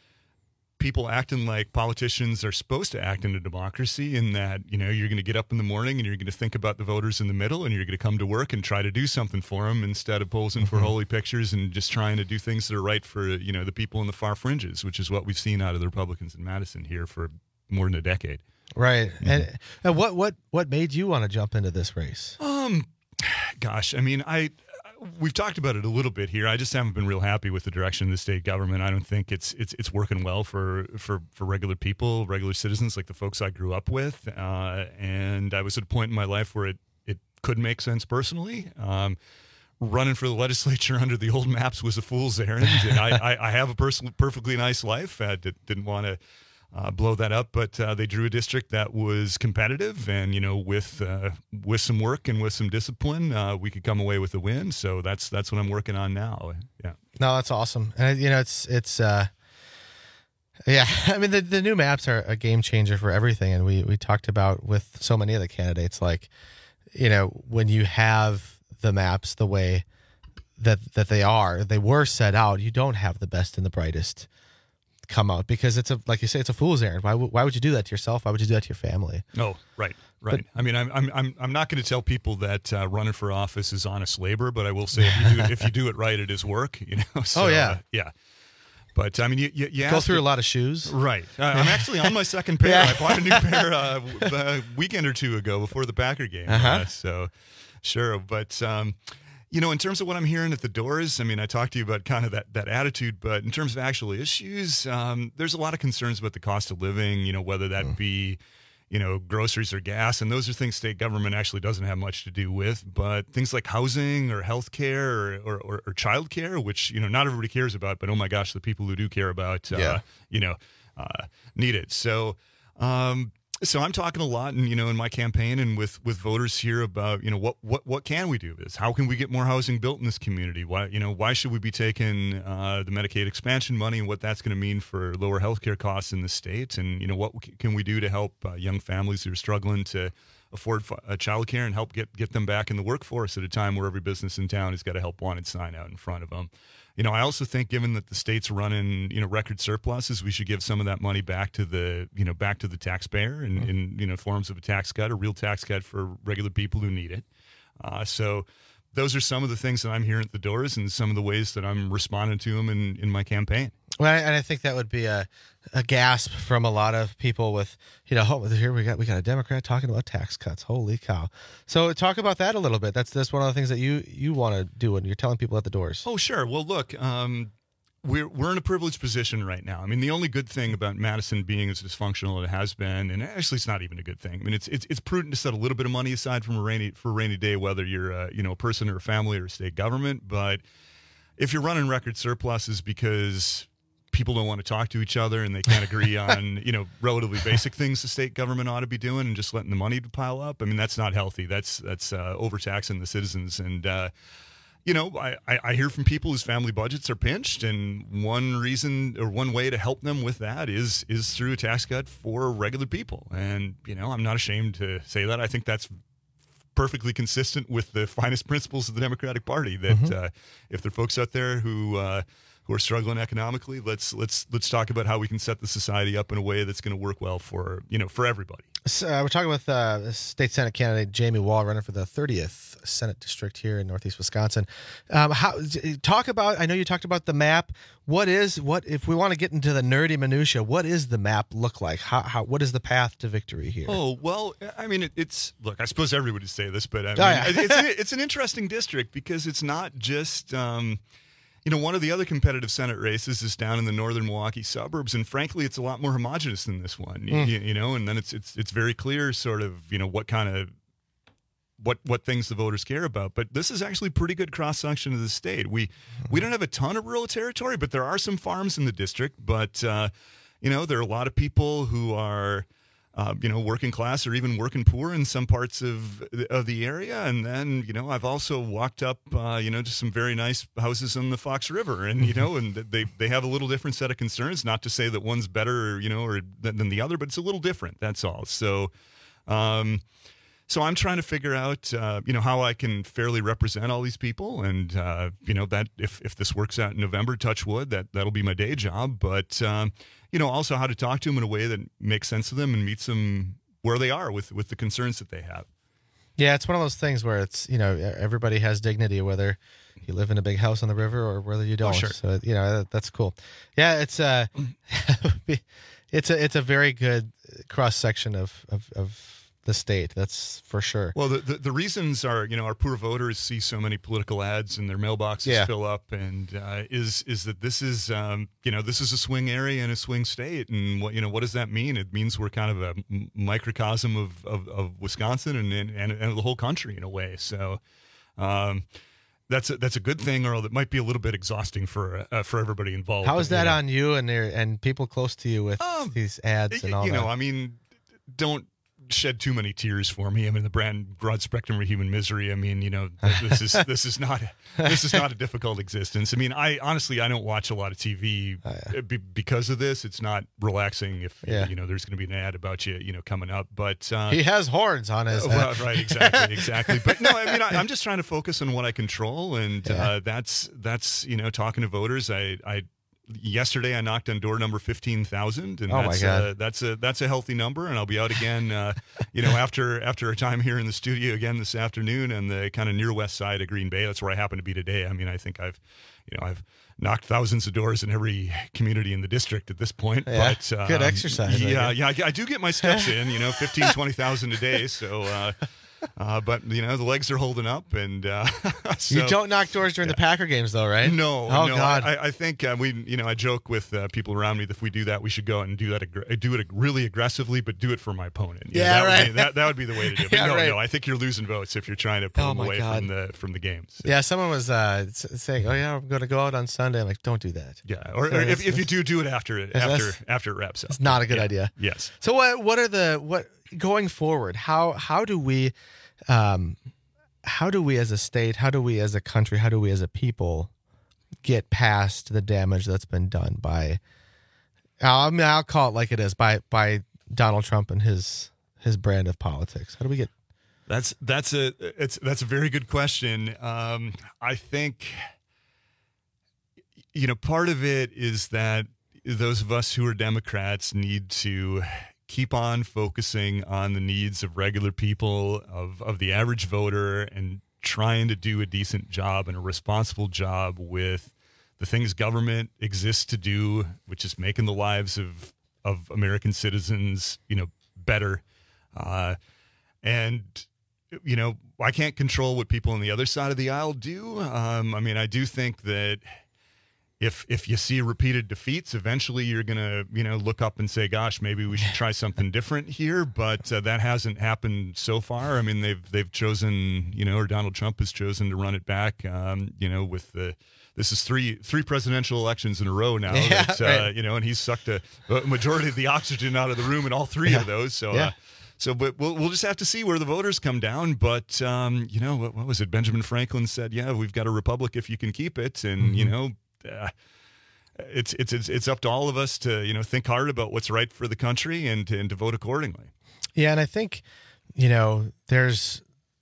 people acting like politicians are supposed to act in a democracy, in that, you know, you're going to get up in the morning and you're going to think about the voters in the middle, and you're going to come to work and try to do something for them instead of posing for holy pictures and just trying to do things that are right for, you know, the people in the far fringes, which is what we've seen out of the Republicans in Madison here for more than a decade. Right. And, and what what what made you want to jump into this race? Um, gosh, I mean, I we've talked about it a little bit here. I just haven't been real happy with the direction of the state government. I don't think it's it's it's working well for for for regular people, regular citizens, like the folks I grew up with. Uh, and I was at a point in my life where it it could make sense personally. Um, running for the legislature under the old maps was a fool's errand, and I, I, I have a person, perfectly nice life. I did, didn't want to uh, blow that up, but uh, they drew a district that was competitive, and you know, with uh, with some work and with some discipline, uh, we could come away with a win. So that's that's what I'm working on now. Yeah. No, that's awesome. And you know, it's it's uh, yeah. I mean, the the new maps are a game changer for everything, and we we talked about with so many of the candidates, like, you know, when you have the maps the way that that they are, they were set out, you don't have the best and the brightest come out, because it's a, like you say, it's a fool's errand. Why, w- why would you do that to yourself? Why would you do that to your family? Oh, right, right. I mean, I'm I'm I'm I'm not going to tell people that uh, running for office is honest labor, but I will say if you do if you do it right, it is work. You know. So, Oh, yeah. uh, yeah. But I mean, you you, you Go asked through it- a lot of shoes. Right. Uh, I'm actually on my second pair. Yeah. I bought a new pair uh, w- a weekend or two ago before the Packer game. Uh-huh. Uh, so, sure. But, um, you know, in terms of what I'm hearing at the doors, I mean, I talked to you about kind of that, that attitude, but in terms of actual issues, um, there's a lot of concerns about the cost of living, you know, whether that Mm. be, you know, groceries or gas. And those are things state government actually doesn't have much to do with. But things like housing or health care or, or, or, or child care, which, you know, not everybody cares about, but oh my gosh, the people who do care about, uh, Yeah. you know, uh, need it. So, um, So I'm talking a lot, and you know, in my campaign and with, with voters here about, you know, what, what, what can we do with this? How can we get more housing built in this community? Why, you know, why should we be taking uh, the Medicaid expansion money and what that's going to mean for lower healthcare costs in the state? And, you know, what can we do to help uh, young families who are struggling to afford uh, childcare and help get, get them back in the workforce at a time where every business in town has got a help wanted sign out in front of them? You know, I also think, given that the state's running, you know, record surpluses, we should give some of that money back to the, you know, back to the taxpayer in, mm-hmm. in you know, forms of a tax cut, a real tax cut for regular people who need it. Uh, so those are some of the things that I'm hearing at the doors and some of the ways that I'm responding to them in, in my campaign. Well, and I think that would be a, a gasp from a lot of people with, you know, oh, here we got we got a Democrat talking about tax cuts. Holy cow. So talk about that a little bit. That's that's one of the things that you, you want to do when you're telling people at the doors. Oh, sure. Well, look, um, we're we're in a privileged position right now. I mean, the only good thing about Madison being as dysfunctional as it has been, and actually it's not even a good thing. I mean, it's it's it's prudent to set a little bit of money aside from a rainy for a rainy day, whether you're a, you know, a person or a family or a state government. But if you're running record surpluses because people don't want to talk to each other and they can't agree on, you know, relatively basic things the state government ought to be doing and just letting the money pile up, I mean, that's not healthy. That's that's uh, overtaxing the citizens. And, uh, you know, I, I hear from people whose family budgets are pinched, and one reason or one way to help them with that is is through a tax cut for regular people. And, you know, I'm not ashamed to say that. I think that's perfectly consistent with the finest principles of the Democratic Party, that mm-hmm. uh, if there are folks out there who uh, who are struggling economically, let's let's let's talk about how we can set the society up in a way that's going to work well for, you know, for everybody. So, uh, we're talking with uh, State Senate candidate Jamie Wall, running for the thirtieth Senate District here in Northeast Wisconsin. Um, how talk about? I know you talked about the map. What is what if we want to get into the nerdy minutia? What is the map look like? How, how what is the path to victory here? Oh well, I mean, it, it's look. I suppose everybody would say this, but I mean, oh, yeah. it's an, it's an interesting district because it's not just. Um, You know, one of the other competitive Senate races is down in the northern Milwaukee suburbs, and frankly, it's a lot more homogenous than this one. Mm. You, you know, and then it's it's it's very clear, sort of, you know, what kind of what what things the voters care about. But this is actually a pretty good cross section of the state. We we don't have a ton of rural territory, but there are some farms in the district. But uh, you know, there are a lot of people who are. Uh, you know, working class or even working poor in some parts of of the area. And then, you know, I've also walked up, uh, you know, to some very nice houses on the Fox River. And, you know, and they they have a little different set of concerns. Not to say that one's better, you know, or than, than the other, but it's a little different. That's all. So, um, so I'm trying to figure out, uh, you know, how I can fairly represent all these people. And, uh, you know, that if, if this works out in November, touch wood, that, that'll be my day job. But, um, you know, also how to talk to them in a way that makes sense to them and meets them where they are with, with the concerns that they have. Yeah, it's one of those things where it's, you know, everybody has dignity, whether you live in a big house on the river or whether you don't. Oh, sure. So, you know, that, that's cool. Yeah, it's uh, it's a it's a very good cross section of, of, of the state. That's for sure. Well, the, the the reasons are, you know, our poor voters see so many political ads and their mailboxes yeah. fill up, and uh, is is that this is um, you know, this is a swing area and a swing state, and what you know what does that mean? It means we're kind of a microcosm of of, of Wisconsin and, and and the whole country in a way. So. Um, That's a, that's a good thing, or it might be a little bit exhausting for uh, for everybody involved. How is that you know? on you and their, and people close to you with um, these ads and all you that? You know, I mean, don't shed too many tears for me. I mean, the brand broad spectrum of human misery. I mean, you know, this is this is not this is not a difficult existence. I mean, I honestly I don't watch a lot of T V oh, yeah. be, because of this. It's not relaxing if yeah. you know there's going to be an ad about you, you know, coming up. But uh, he has horns on his. Uh, well, right, exactly, exactly. But no, I mean, I, I'm just trying to focus on what I control, and yeah. uh, that's that's you know, talking to voters. I I. Yesterday, I knocked on door number fifteen thousand, and oh that's, my God. Uh, that's a that's a healthy number. And I'll be out again, uh, you know, after after a time here in the studio again this afternoon, on the kind of near west side of Green Bay. That's where I happen to be today. I mean, I think I've, you know, I've knocked thousands of doors in every community in the district at this point. Yeah, but um, good exercise. Yeah, yeah, I, I do get my steps in. You know, fifteen, twenty thousand a day. So. Uh, uh, but you know the legs are holding up, and uh, so, you don't knock doors during yeah. the Packer games, though, right? No, oh no. God, I, I think uh, we, you know, I joke with uh, people around me that if we do that, we should go out and do that, ag- do it really aggressively, but do it for my opponent. You yeah, know, that right. Would be, that that would be the way to do it. But yeah, no, right. no, I think you're losing votes if you're trying to pull oh them away God. from the from the games. Yeah, someone was uh, saying, "Oh yeah, I'm going to go out on Sunday." I'm like, "Don't do that." Yeah, or, or if, if you do, do it after it after after it wraps up. It's not a good yeah. idea. Yes. So what what are the what going forward? How how do we um how do we as a state, how do we as a country, how do we as a people get past the damage that's been done by I mean I'll call it like it is by by Donald Trump and his his brand of politics? How do we get That's that's a it's that's a very good question. Um, I think you know part of it is that those of us who are Democrats need to keep on focusing on the needs of regular people, of of the average voter, and trying to do a decent job and a responsible job with the things government exists to do, which is making the lives of of American citizens, you know, better. Uh, and you know, I can't control what people on the other side of the aisle do. Um, I mean, I do think that if if you see repeated defeats, eventually you're going to, you know, look up and say, gosh, maybe we should try something different here. But uh, that hasn't happened so far. I mean, they've they've chosen, you know, or Donald Trump has chosen to run it back, um, you know, with the this is three three presidential elections in a row now, yeah, that, uh, right. you know, and he's sucked a, a majority of the oxygen out of the room in all three yeah. of those. So, yeah. uh, So, but we'll we'll just have to see where the voters come down. But um, you know, what, what was it? Benjamin Franklin said, "Yeah, we've got a republic if you can keep it." And mm-hmm. you know, uh, it's it's it's it's up to all of us to you know think hard about what's right for the country and to, and to vote accordingly. Yeah, and I think you know, there's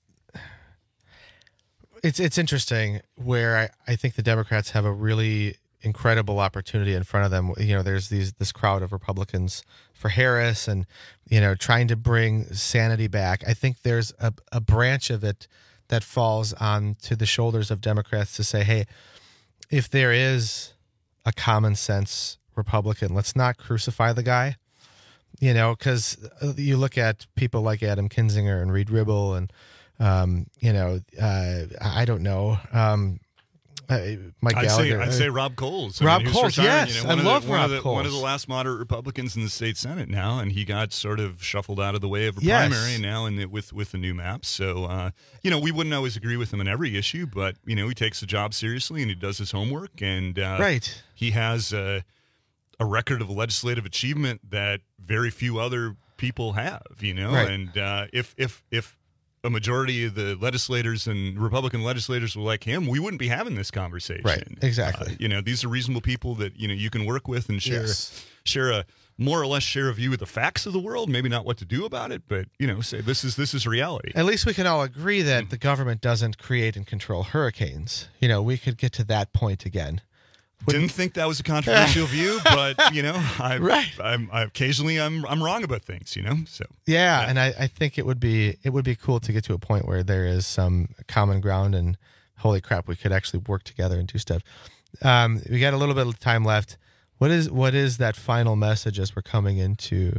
it's it's interesting where I, I think the Democrats have a really incredible opportunity in front of them. You know, there's these this crowd of Republicans for Harris and, you know, trying to bring sanity back. I think there's a, a branch of it that falls on to the shoulders of Democrats to say, hey, if there is a common sense Republican, let's not crucify the guy, you know, because you look at people like Adam Kinzinger and Reed Ribble and, um, you know, uh, I don't know, um, Uh, Mike I'd Gallagher. say, I'd say Rob Coles. I Rob mean, who's Coles, retired, yes. you know, I one love of the, one Rob of the, Coles. One of the last moderate Republicans in the state Senate now, and he got sort of shuffled out of the way of a Yes. primary now in the, with, with the new maps. So, uh, you know, we wouldn't always agree with him on every issue, but, you know, he takes the job seriously and he does his homework. And uh, Right. he has a, a record of legislative achievement that very few other people have, you know. Right. And uh, if if if a majority of the legislators and Republican legislators were like him, we wouldn't be having this conversation. Right, exactly. Uh, you know, these are reasonable people that, you know, you can work with and share Yes. share a more or less share a view of the facts of the world, maybe not what to do about it, but, you know, say this is this is reality. At least we can all agree that the government doesn't create and control hurricanes. You know, we could get to that point again. Didn't think that was a controversial view, but you know, I, Right. I'm I, occasionally I'm I'm wrong about things, you know. So Yeah, and I, I think it would be it would be cool to get to a point where there is some common ground and holy crap, we could actually work together and do stuff. Um, we got a little bit of time left. What is what is that final message as we're coming into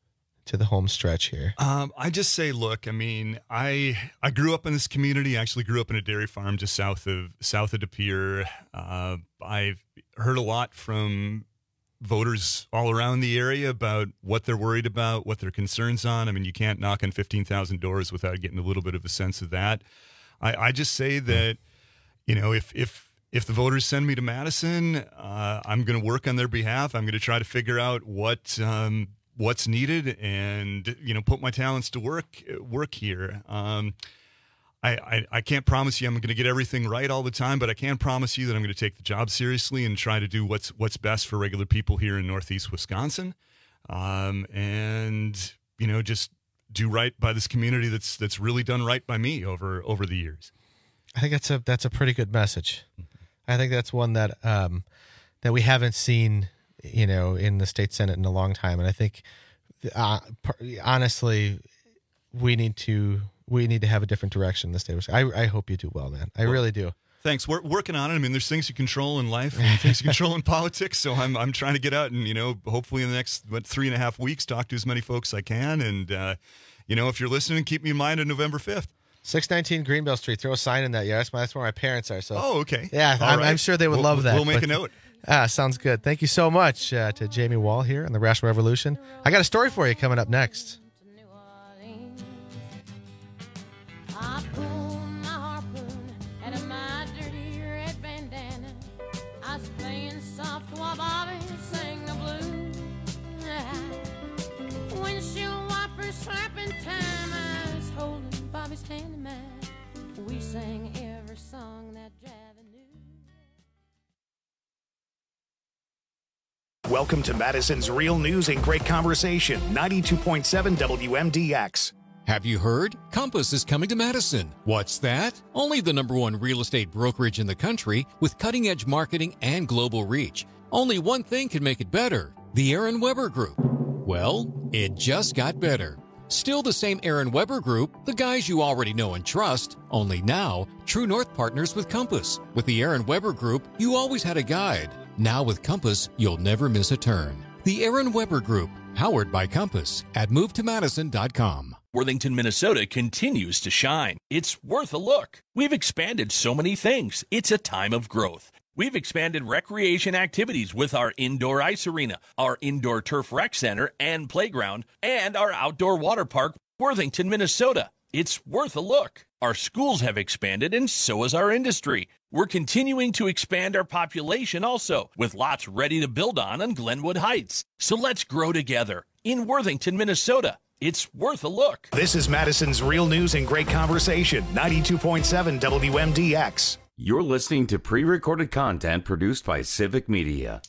to the home stretch here? Um, I just say, look, I mean, I I grew up in this community. I actually grew up in a dairy farm just south of south of De Pere. Uh, I've heard a lot from voters all around the area about what they're worried about, what their concerns on. I mean, you can't knock on fifteen thousand doors without getting a little bit of a sense of that. I, I just say that, you know, if if if the voters send me to Madison, uh, I'm going to work on their behalf. I'm going to try to figure out what um, what's needed and, you know, put my talents to work work here. Um, I, I, I can't promise you I'm going to get everything right all the time, but I can promise you that I'm going to take the job seriously and try to do what's what's best for regular people here in Northeast Wisconsin, um, and you know just do right by this community that's that's really done right by me over over the years. I think that's a that's a pretty good message. I think that's one that um, that we haven't seen, you know, in the state Senate in a long time, and I think uh, honestly, we need to. We need to have a different direction in the state of Wisconsin. I, I hope you do well, man. I well, really do. Thanks. We're working on it. I mean, there's things you control in life and things you control in politics. So I'm I'm trying to get out and, you know, hopefully in the next what, three and a half weeks, talk to as many folks as I can and, uh, you know, if you're listening, keep me in mind on November fifth. six nineteen Greenbelt Street. Throw a sign in that. Yeah, that's, that's where my parents are. So. Oh, okay. Yeah, I'm, right. I'm sure they would we'll, love that. We'll make but, a note. Ah, sounds good. Thank you so much uh, to Jamie Wall here on the Rational Revolution. I got a story for you coming up next. I pulled my harpoon out of my dirty red bandana. I was playing soft while Bobby sang the blues. Windshield wipers slapping time. I was holding Bobby's hand in mine. We sang every song that Javi knew. Welcome to Madison's Real News and Great Conversation, ninety-two point seven W M D X. Have you heard? Compass is coming to Madison. What's that? Only the number one real estate brokerage in the country with cutting-edge marketing and global reach. Only one thing can make it better. The Aaron Weber Group. Well, it just got better. Still the same Aaron Weber Group, the guys you already know and trust, only now, True North partners with Compass. With the Aaron Weber Group, you always had a guide. Now with Compass, you'll never miss a turn. The Aaron Weber Group, powered by Compass at move to madison dot com. Worthington, Minnesota continues to shine. It's worth a look. We've expanded so many things. It's a time of growth. We've expanded recreation activities with our indoor ice arena, our indoor turf rec center and playground, and our outdoor water park, Worthington, Minnesota. It's worth a look. Our schools have expanded, and so has our industry. We're continuing to expand our population also, with lots ready to build on on Glenwood Heights. So let's grow together in Worthington, Minnesota. It's worth a look. This is Madison's Real News and Great Conversation, ninety-two point seven W M D X. You're listening to pre-recorded content produced by Civic Media.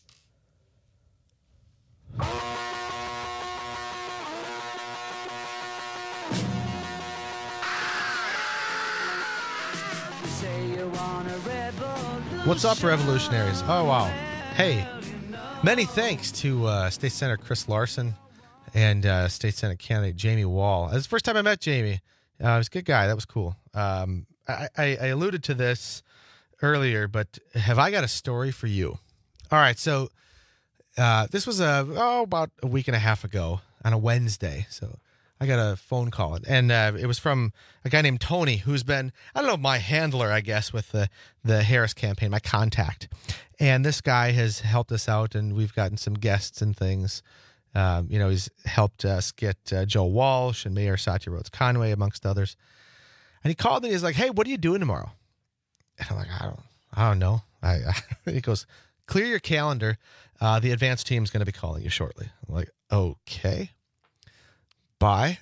What's up, revolutionaries? Oh, wow. Hey, many thanks to uh, State Senator Chris Larson and uh, State Senate candidate Jamie Wall. It's the first time I met Jamie. Uh, he was a good guy. That was cool. Um, I, I, I alluded to this earlier, but have I got a story for you? All right, so uh, this was a, oh, about a week and a half ago on a Wednesday. So I got a phone call, and uh, it was from a guy named Tony, who's been, I don't know, my handler, I guess, with the, the Harris campaign, my contact. And this guy has helped us out, and we've gotten some guests and things. Um, you know, he's helped us get uh, Joe Walsh and Mayor Satya Rhodes Conway, amongst others. And he called me, and he's like, hey, what are you doing tomorrow? And I'm like, I don't, I don't know. I, I, he goes, clear your calendar. Uh, the advanced team is going to be calling you shortly. I'm like, okay. Bye.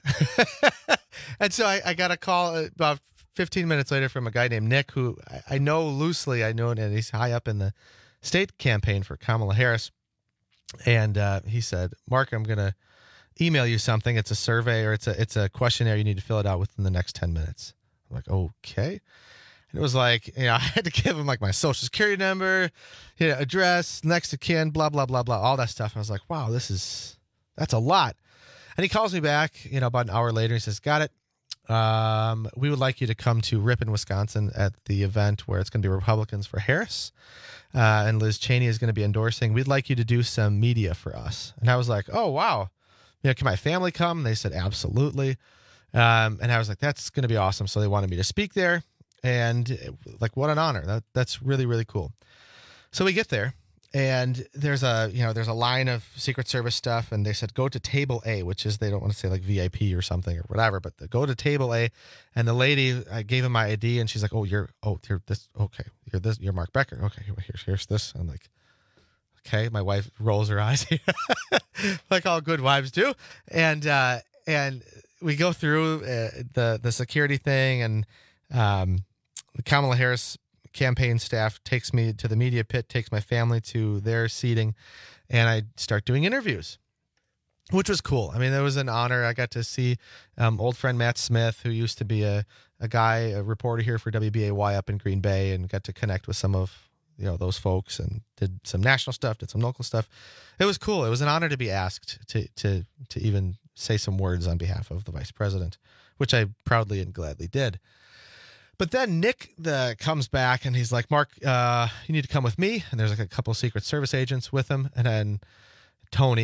And so I, I got a call about fifteen minutes later from a guy named Nick, who I, I know loosely. I know, and he's high up in the state campaign for Kamala Harris. And uh, he said, Mark, I'm going to email you something. It's a survey, or it's a it's a questionnaire. You need to fill it out within the next ten minutes. I'm like, okay. And it was like, you know, I had to give him like my social security number, you know, address, next of kin, blah, blah, blah, blah, all that stuff. I was like, wow, this is, that's a lot. And he calls me back, you know, about an hour later. He says, got it. Um, we would like you to come to Ripon, Wisconsin at the event where it's going to be Republicans for Harris. Uh, and Liz Cheney is going to be endorsing. We'd like you to do some media for us. And I was like, oh, wow. You know, can my family come? And they said, absolutely. Um, and I was like, that's going to be awesome. So they wanted me to speak there. And like, what an honor. That That's really, really cool. So we get there. And there's a, you know, there's a line of Secret Service stuff, and they said, go to table A, which is, they don't want to say like V I P or something or whatever, but the, go to table A. And the lady, I gave him my I D, and she's like, oh, you're, oh, you're this, okay, you're this, you're Mark Becker. Okay, here's, here's this. I'm like, okay. My wife rolls her eyes, like all good wives do. And, uh, and we go through uh, the, the security thing, and um, the Kamala Harris campaign staff takes me to the media pit, takes my family to their seating, and I start doing interviews, which was cool. I mean, it was an honor. I got to see um, old friend Matt Smith, who used to be a, a guy, a reporter here for W B A Y up in Green Bay, and got to connect with some of, you know, those folks, and did some national stuff, did some local stuff. It was cool. It was an honor to be asked to to to even say some words on behalf of the vice president, which I proudly and gladly did. But then Nick the, comes back, and he's like, Mark, uh, you need to come with me. And there's like a couple of Secret Service agents with him. And then Tony,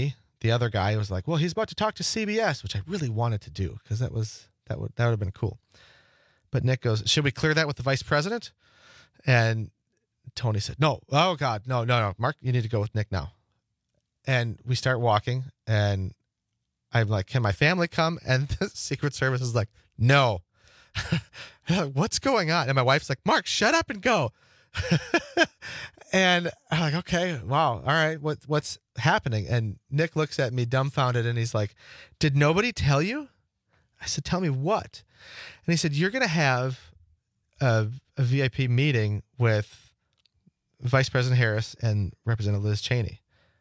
the other guy was like, well, he's about to talk to C B S, which I really wanted to do because that was that would that would have been cool. But Nick goes, should we clear that with the vice president? And Tony said, no. Oh, God. No, no, no. Mark, you need to go with Nick now. And we start walking, and I'm like, can my family come? And the Secret Service is like, no. What's going on? And my wife's like, Mark, shut up and go. And I'm like, okay, wow. All right. What, what's happening? And Nick looks at me dumbfounded, and he's like, did nobody tell you? I said, tell me what? And he said, you're going to have a, a V I P meeting with Vice President Harris and Representative Liz Cheney.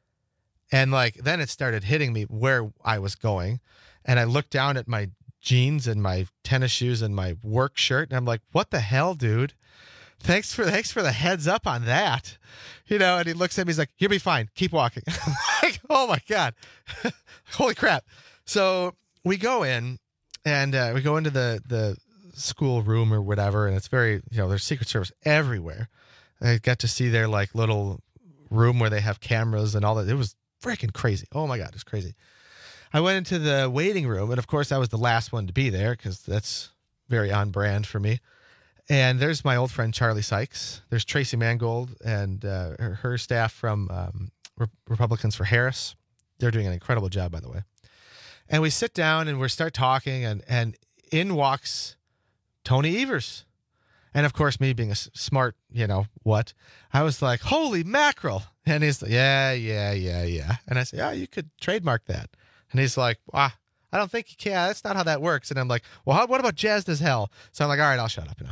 And like, then it started hitting me where I was going. And I looked down at my jeans and my tennis shoes and my work shirt. And I'm like, what the hell, dude? Thanks for, thanks for the heads up on that. You know, and he looks at me, he's like, you'll be fine. Keep walking. Like, oh my God. Holy crap. So we go in and uh, we go into the, the school room or whatever. And it's very, you know, there's Secret Service everywhere. I got to see their like little room where they have cameras and all that. It was freaking crazy. Oh my God, it's crazy. I went into the waiting room, and of course I was the last one to be there because that's very on brand for me. And there's my old friend Charlie Sykes. There's Tracy Mangold and uh, her, her staff from um, Re- Republicans for Harris. They're doing an incredible job, by the way. And we sit down and we start talking, and and in walks Tony Evers. And of course, me being a smart, you know, what, I was like, holy mackerel. And he's like, yeah, yeah, yeah, yeah. And I said, yeah, you could trademark that. And he's like, ah, I don't think you can. That's not how that works. And I'm like, well, how, what about jazzed as hell? So I'm like, all right, I'll shut up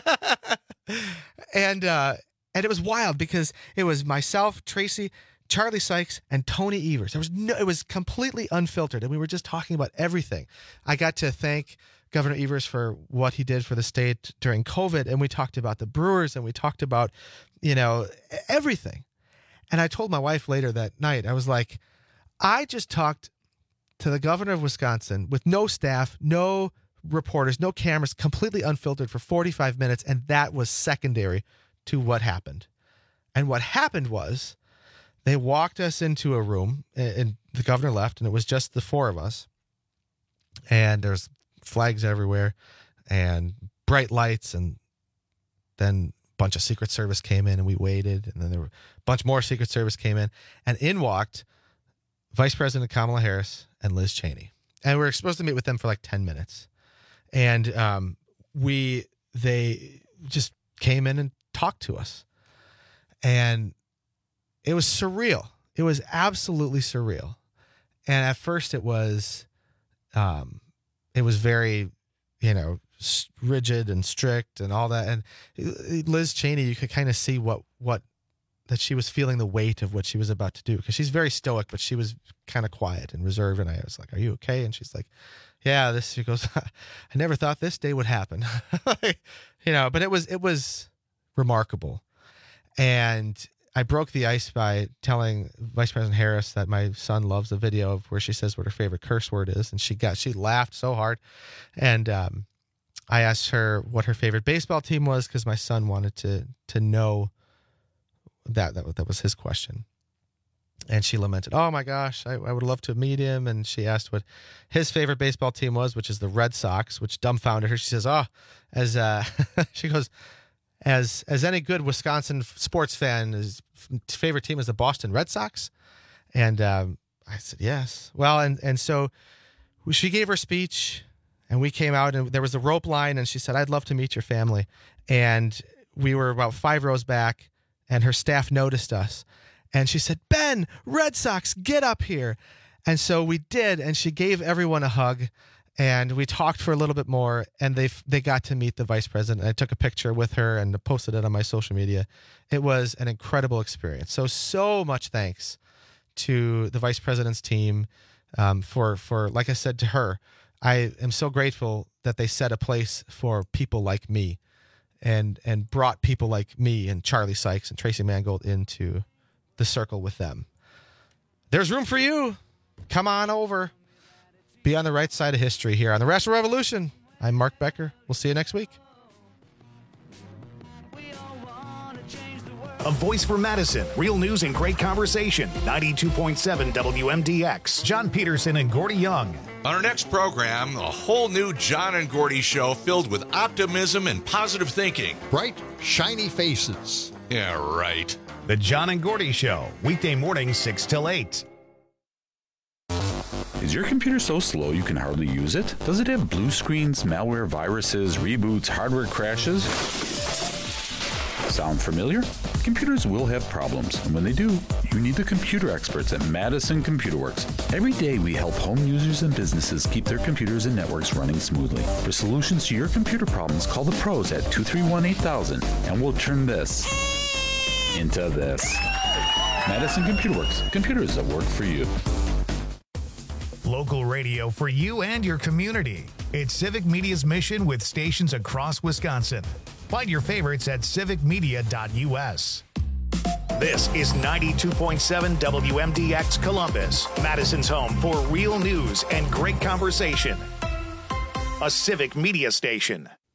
now. and, uh, and it was wild because it was myself, Tracy, Charlie Sykes, and Tony Evers. There was no, it was completely unfiltered. And we were just talking about everything. I got to thank Governor Evers for what he did for the state during COVID. And we talked about the Brewers, and we talked about, you know, everything. And I told my wife later that night, I was like, I just talked to the governor of Wisconsin with no staff, no reporters, no cameras, completely unfiltered for forty-five minutes. And that was secondary to what happened. And what happened was they walked us into a room, and the governor left, and it was just the four of us. And there's flags everywhere and bright lights, and then a bunch of Secret Service came in, and we waited, and then there were a bunch more Secret Service came in, and in walked Vice President Kamala Harris and Liz Cheney. And we were supposed to meet with them for like ten minutes. And um, we, they just came in and talked to us. And it was surreal. It was absolutely surreal. And at first it was, um, it was very, you know, rigid and strict and all that. And Liz Cheney, you could kind of see what, what, that she was feeling the weight of what she was about to do, because she's very stoic, but she was kind of quiet and reserved. And I was like, are you okay? And she's like, yeah, this, she goes, I never thought this day would happen. You know, but it was, it was remarkable. And I broke the ice by telling Vice President Harris that my son loves a video of where she says what her favorite curse word is. And she got, she laughed so hard. And, um, I asked her what her favorite baseball team was, because my son wanted to, to know that, that, that was his question. And she lamented, oh my gosh, I, I would love to meet him. And she asked what his favorite baseball team was, which is the Red Sox, which dumbfounded her. She says, oh, as, uh, she goes, as, as any good Wisconsin sports fan, his favorite team is the Boston Red Sox. And, um, I said, yes. Well, and, and so she gave her speech, and we came out, and there was a rope line, and she said, I'd love to meet your family. And we were about five rows back, and her staff noticed us. And she said, Ben, Red Sox, get up here. And so we did, and she gave everyone a hug, and we talked for a little bit more, and they they got to meet the vice president. I took a picture with her and posted it on my social media. It was an incredible experience. So, so much thanks to the vice president's team um, for, for, like I said to her, I am so grateful that they set a place for people like me, and and brought people like me and Charlie Sykes and Tracy Mangold into the circle with them. There's room for you. Come on over. Be on the right side of history here on the Rational Revolution. I'm Mark Becker. We'll see you next week. a voice for Madison. Real news and great conversation. ninety-two point seven W M D X. John Peterson and Gordy Young. On our next program, a whole new John and Gordy show filled with optimism and positive thinking. Bright, shiny faces. Yeah, right. The John and Gordy Show, weekday mornings six till eight. Is your computer so slow you can hardly use it? Does it have blue screens, malware, viruses, reboots, hardware crashes? Sound familiar? Computers will have problems, and when they do, you need the computer experts at Madison Computer Works. Every day we help home users and businesses keep their computers and networks running smoothly. For solutions to your computer problems, call the pros at two three one, eight thousand, and we'll turn this into this. Madison Computer Works. Computers that work for you. Local radio for you and your community. It's Civic Media's mission with stations across Wisconsin. Find your favorites at civic media dot U S. This is ninety-two point seven W M D X Columbus, Madison's home for real news and great conversation. A Civic Media station.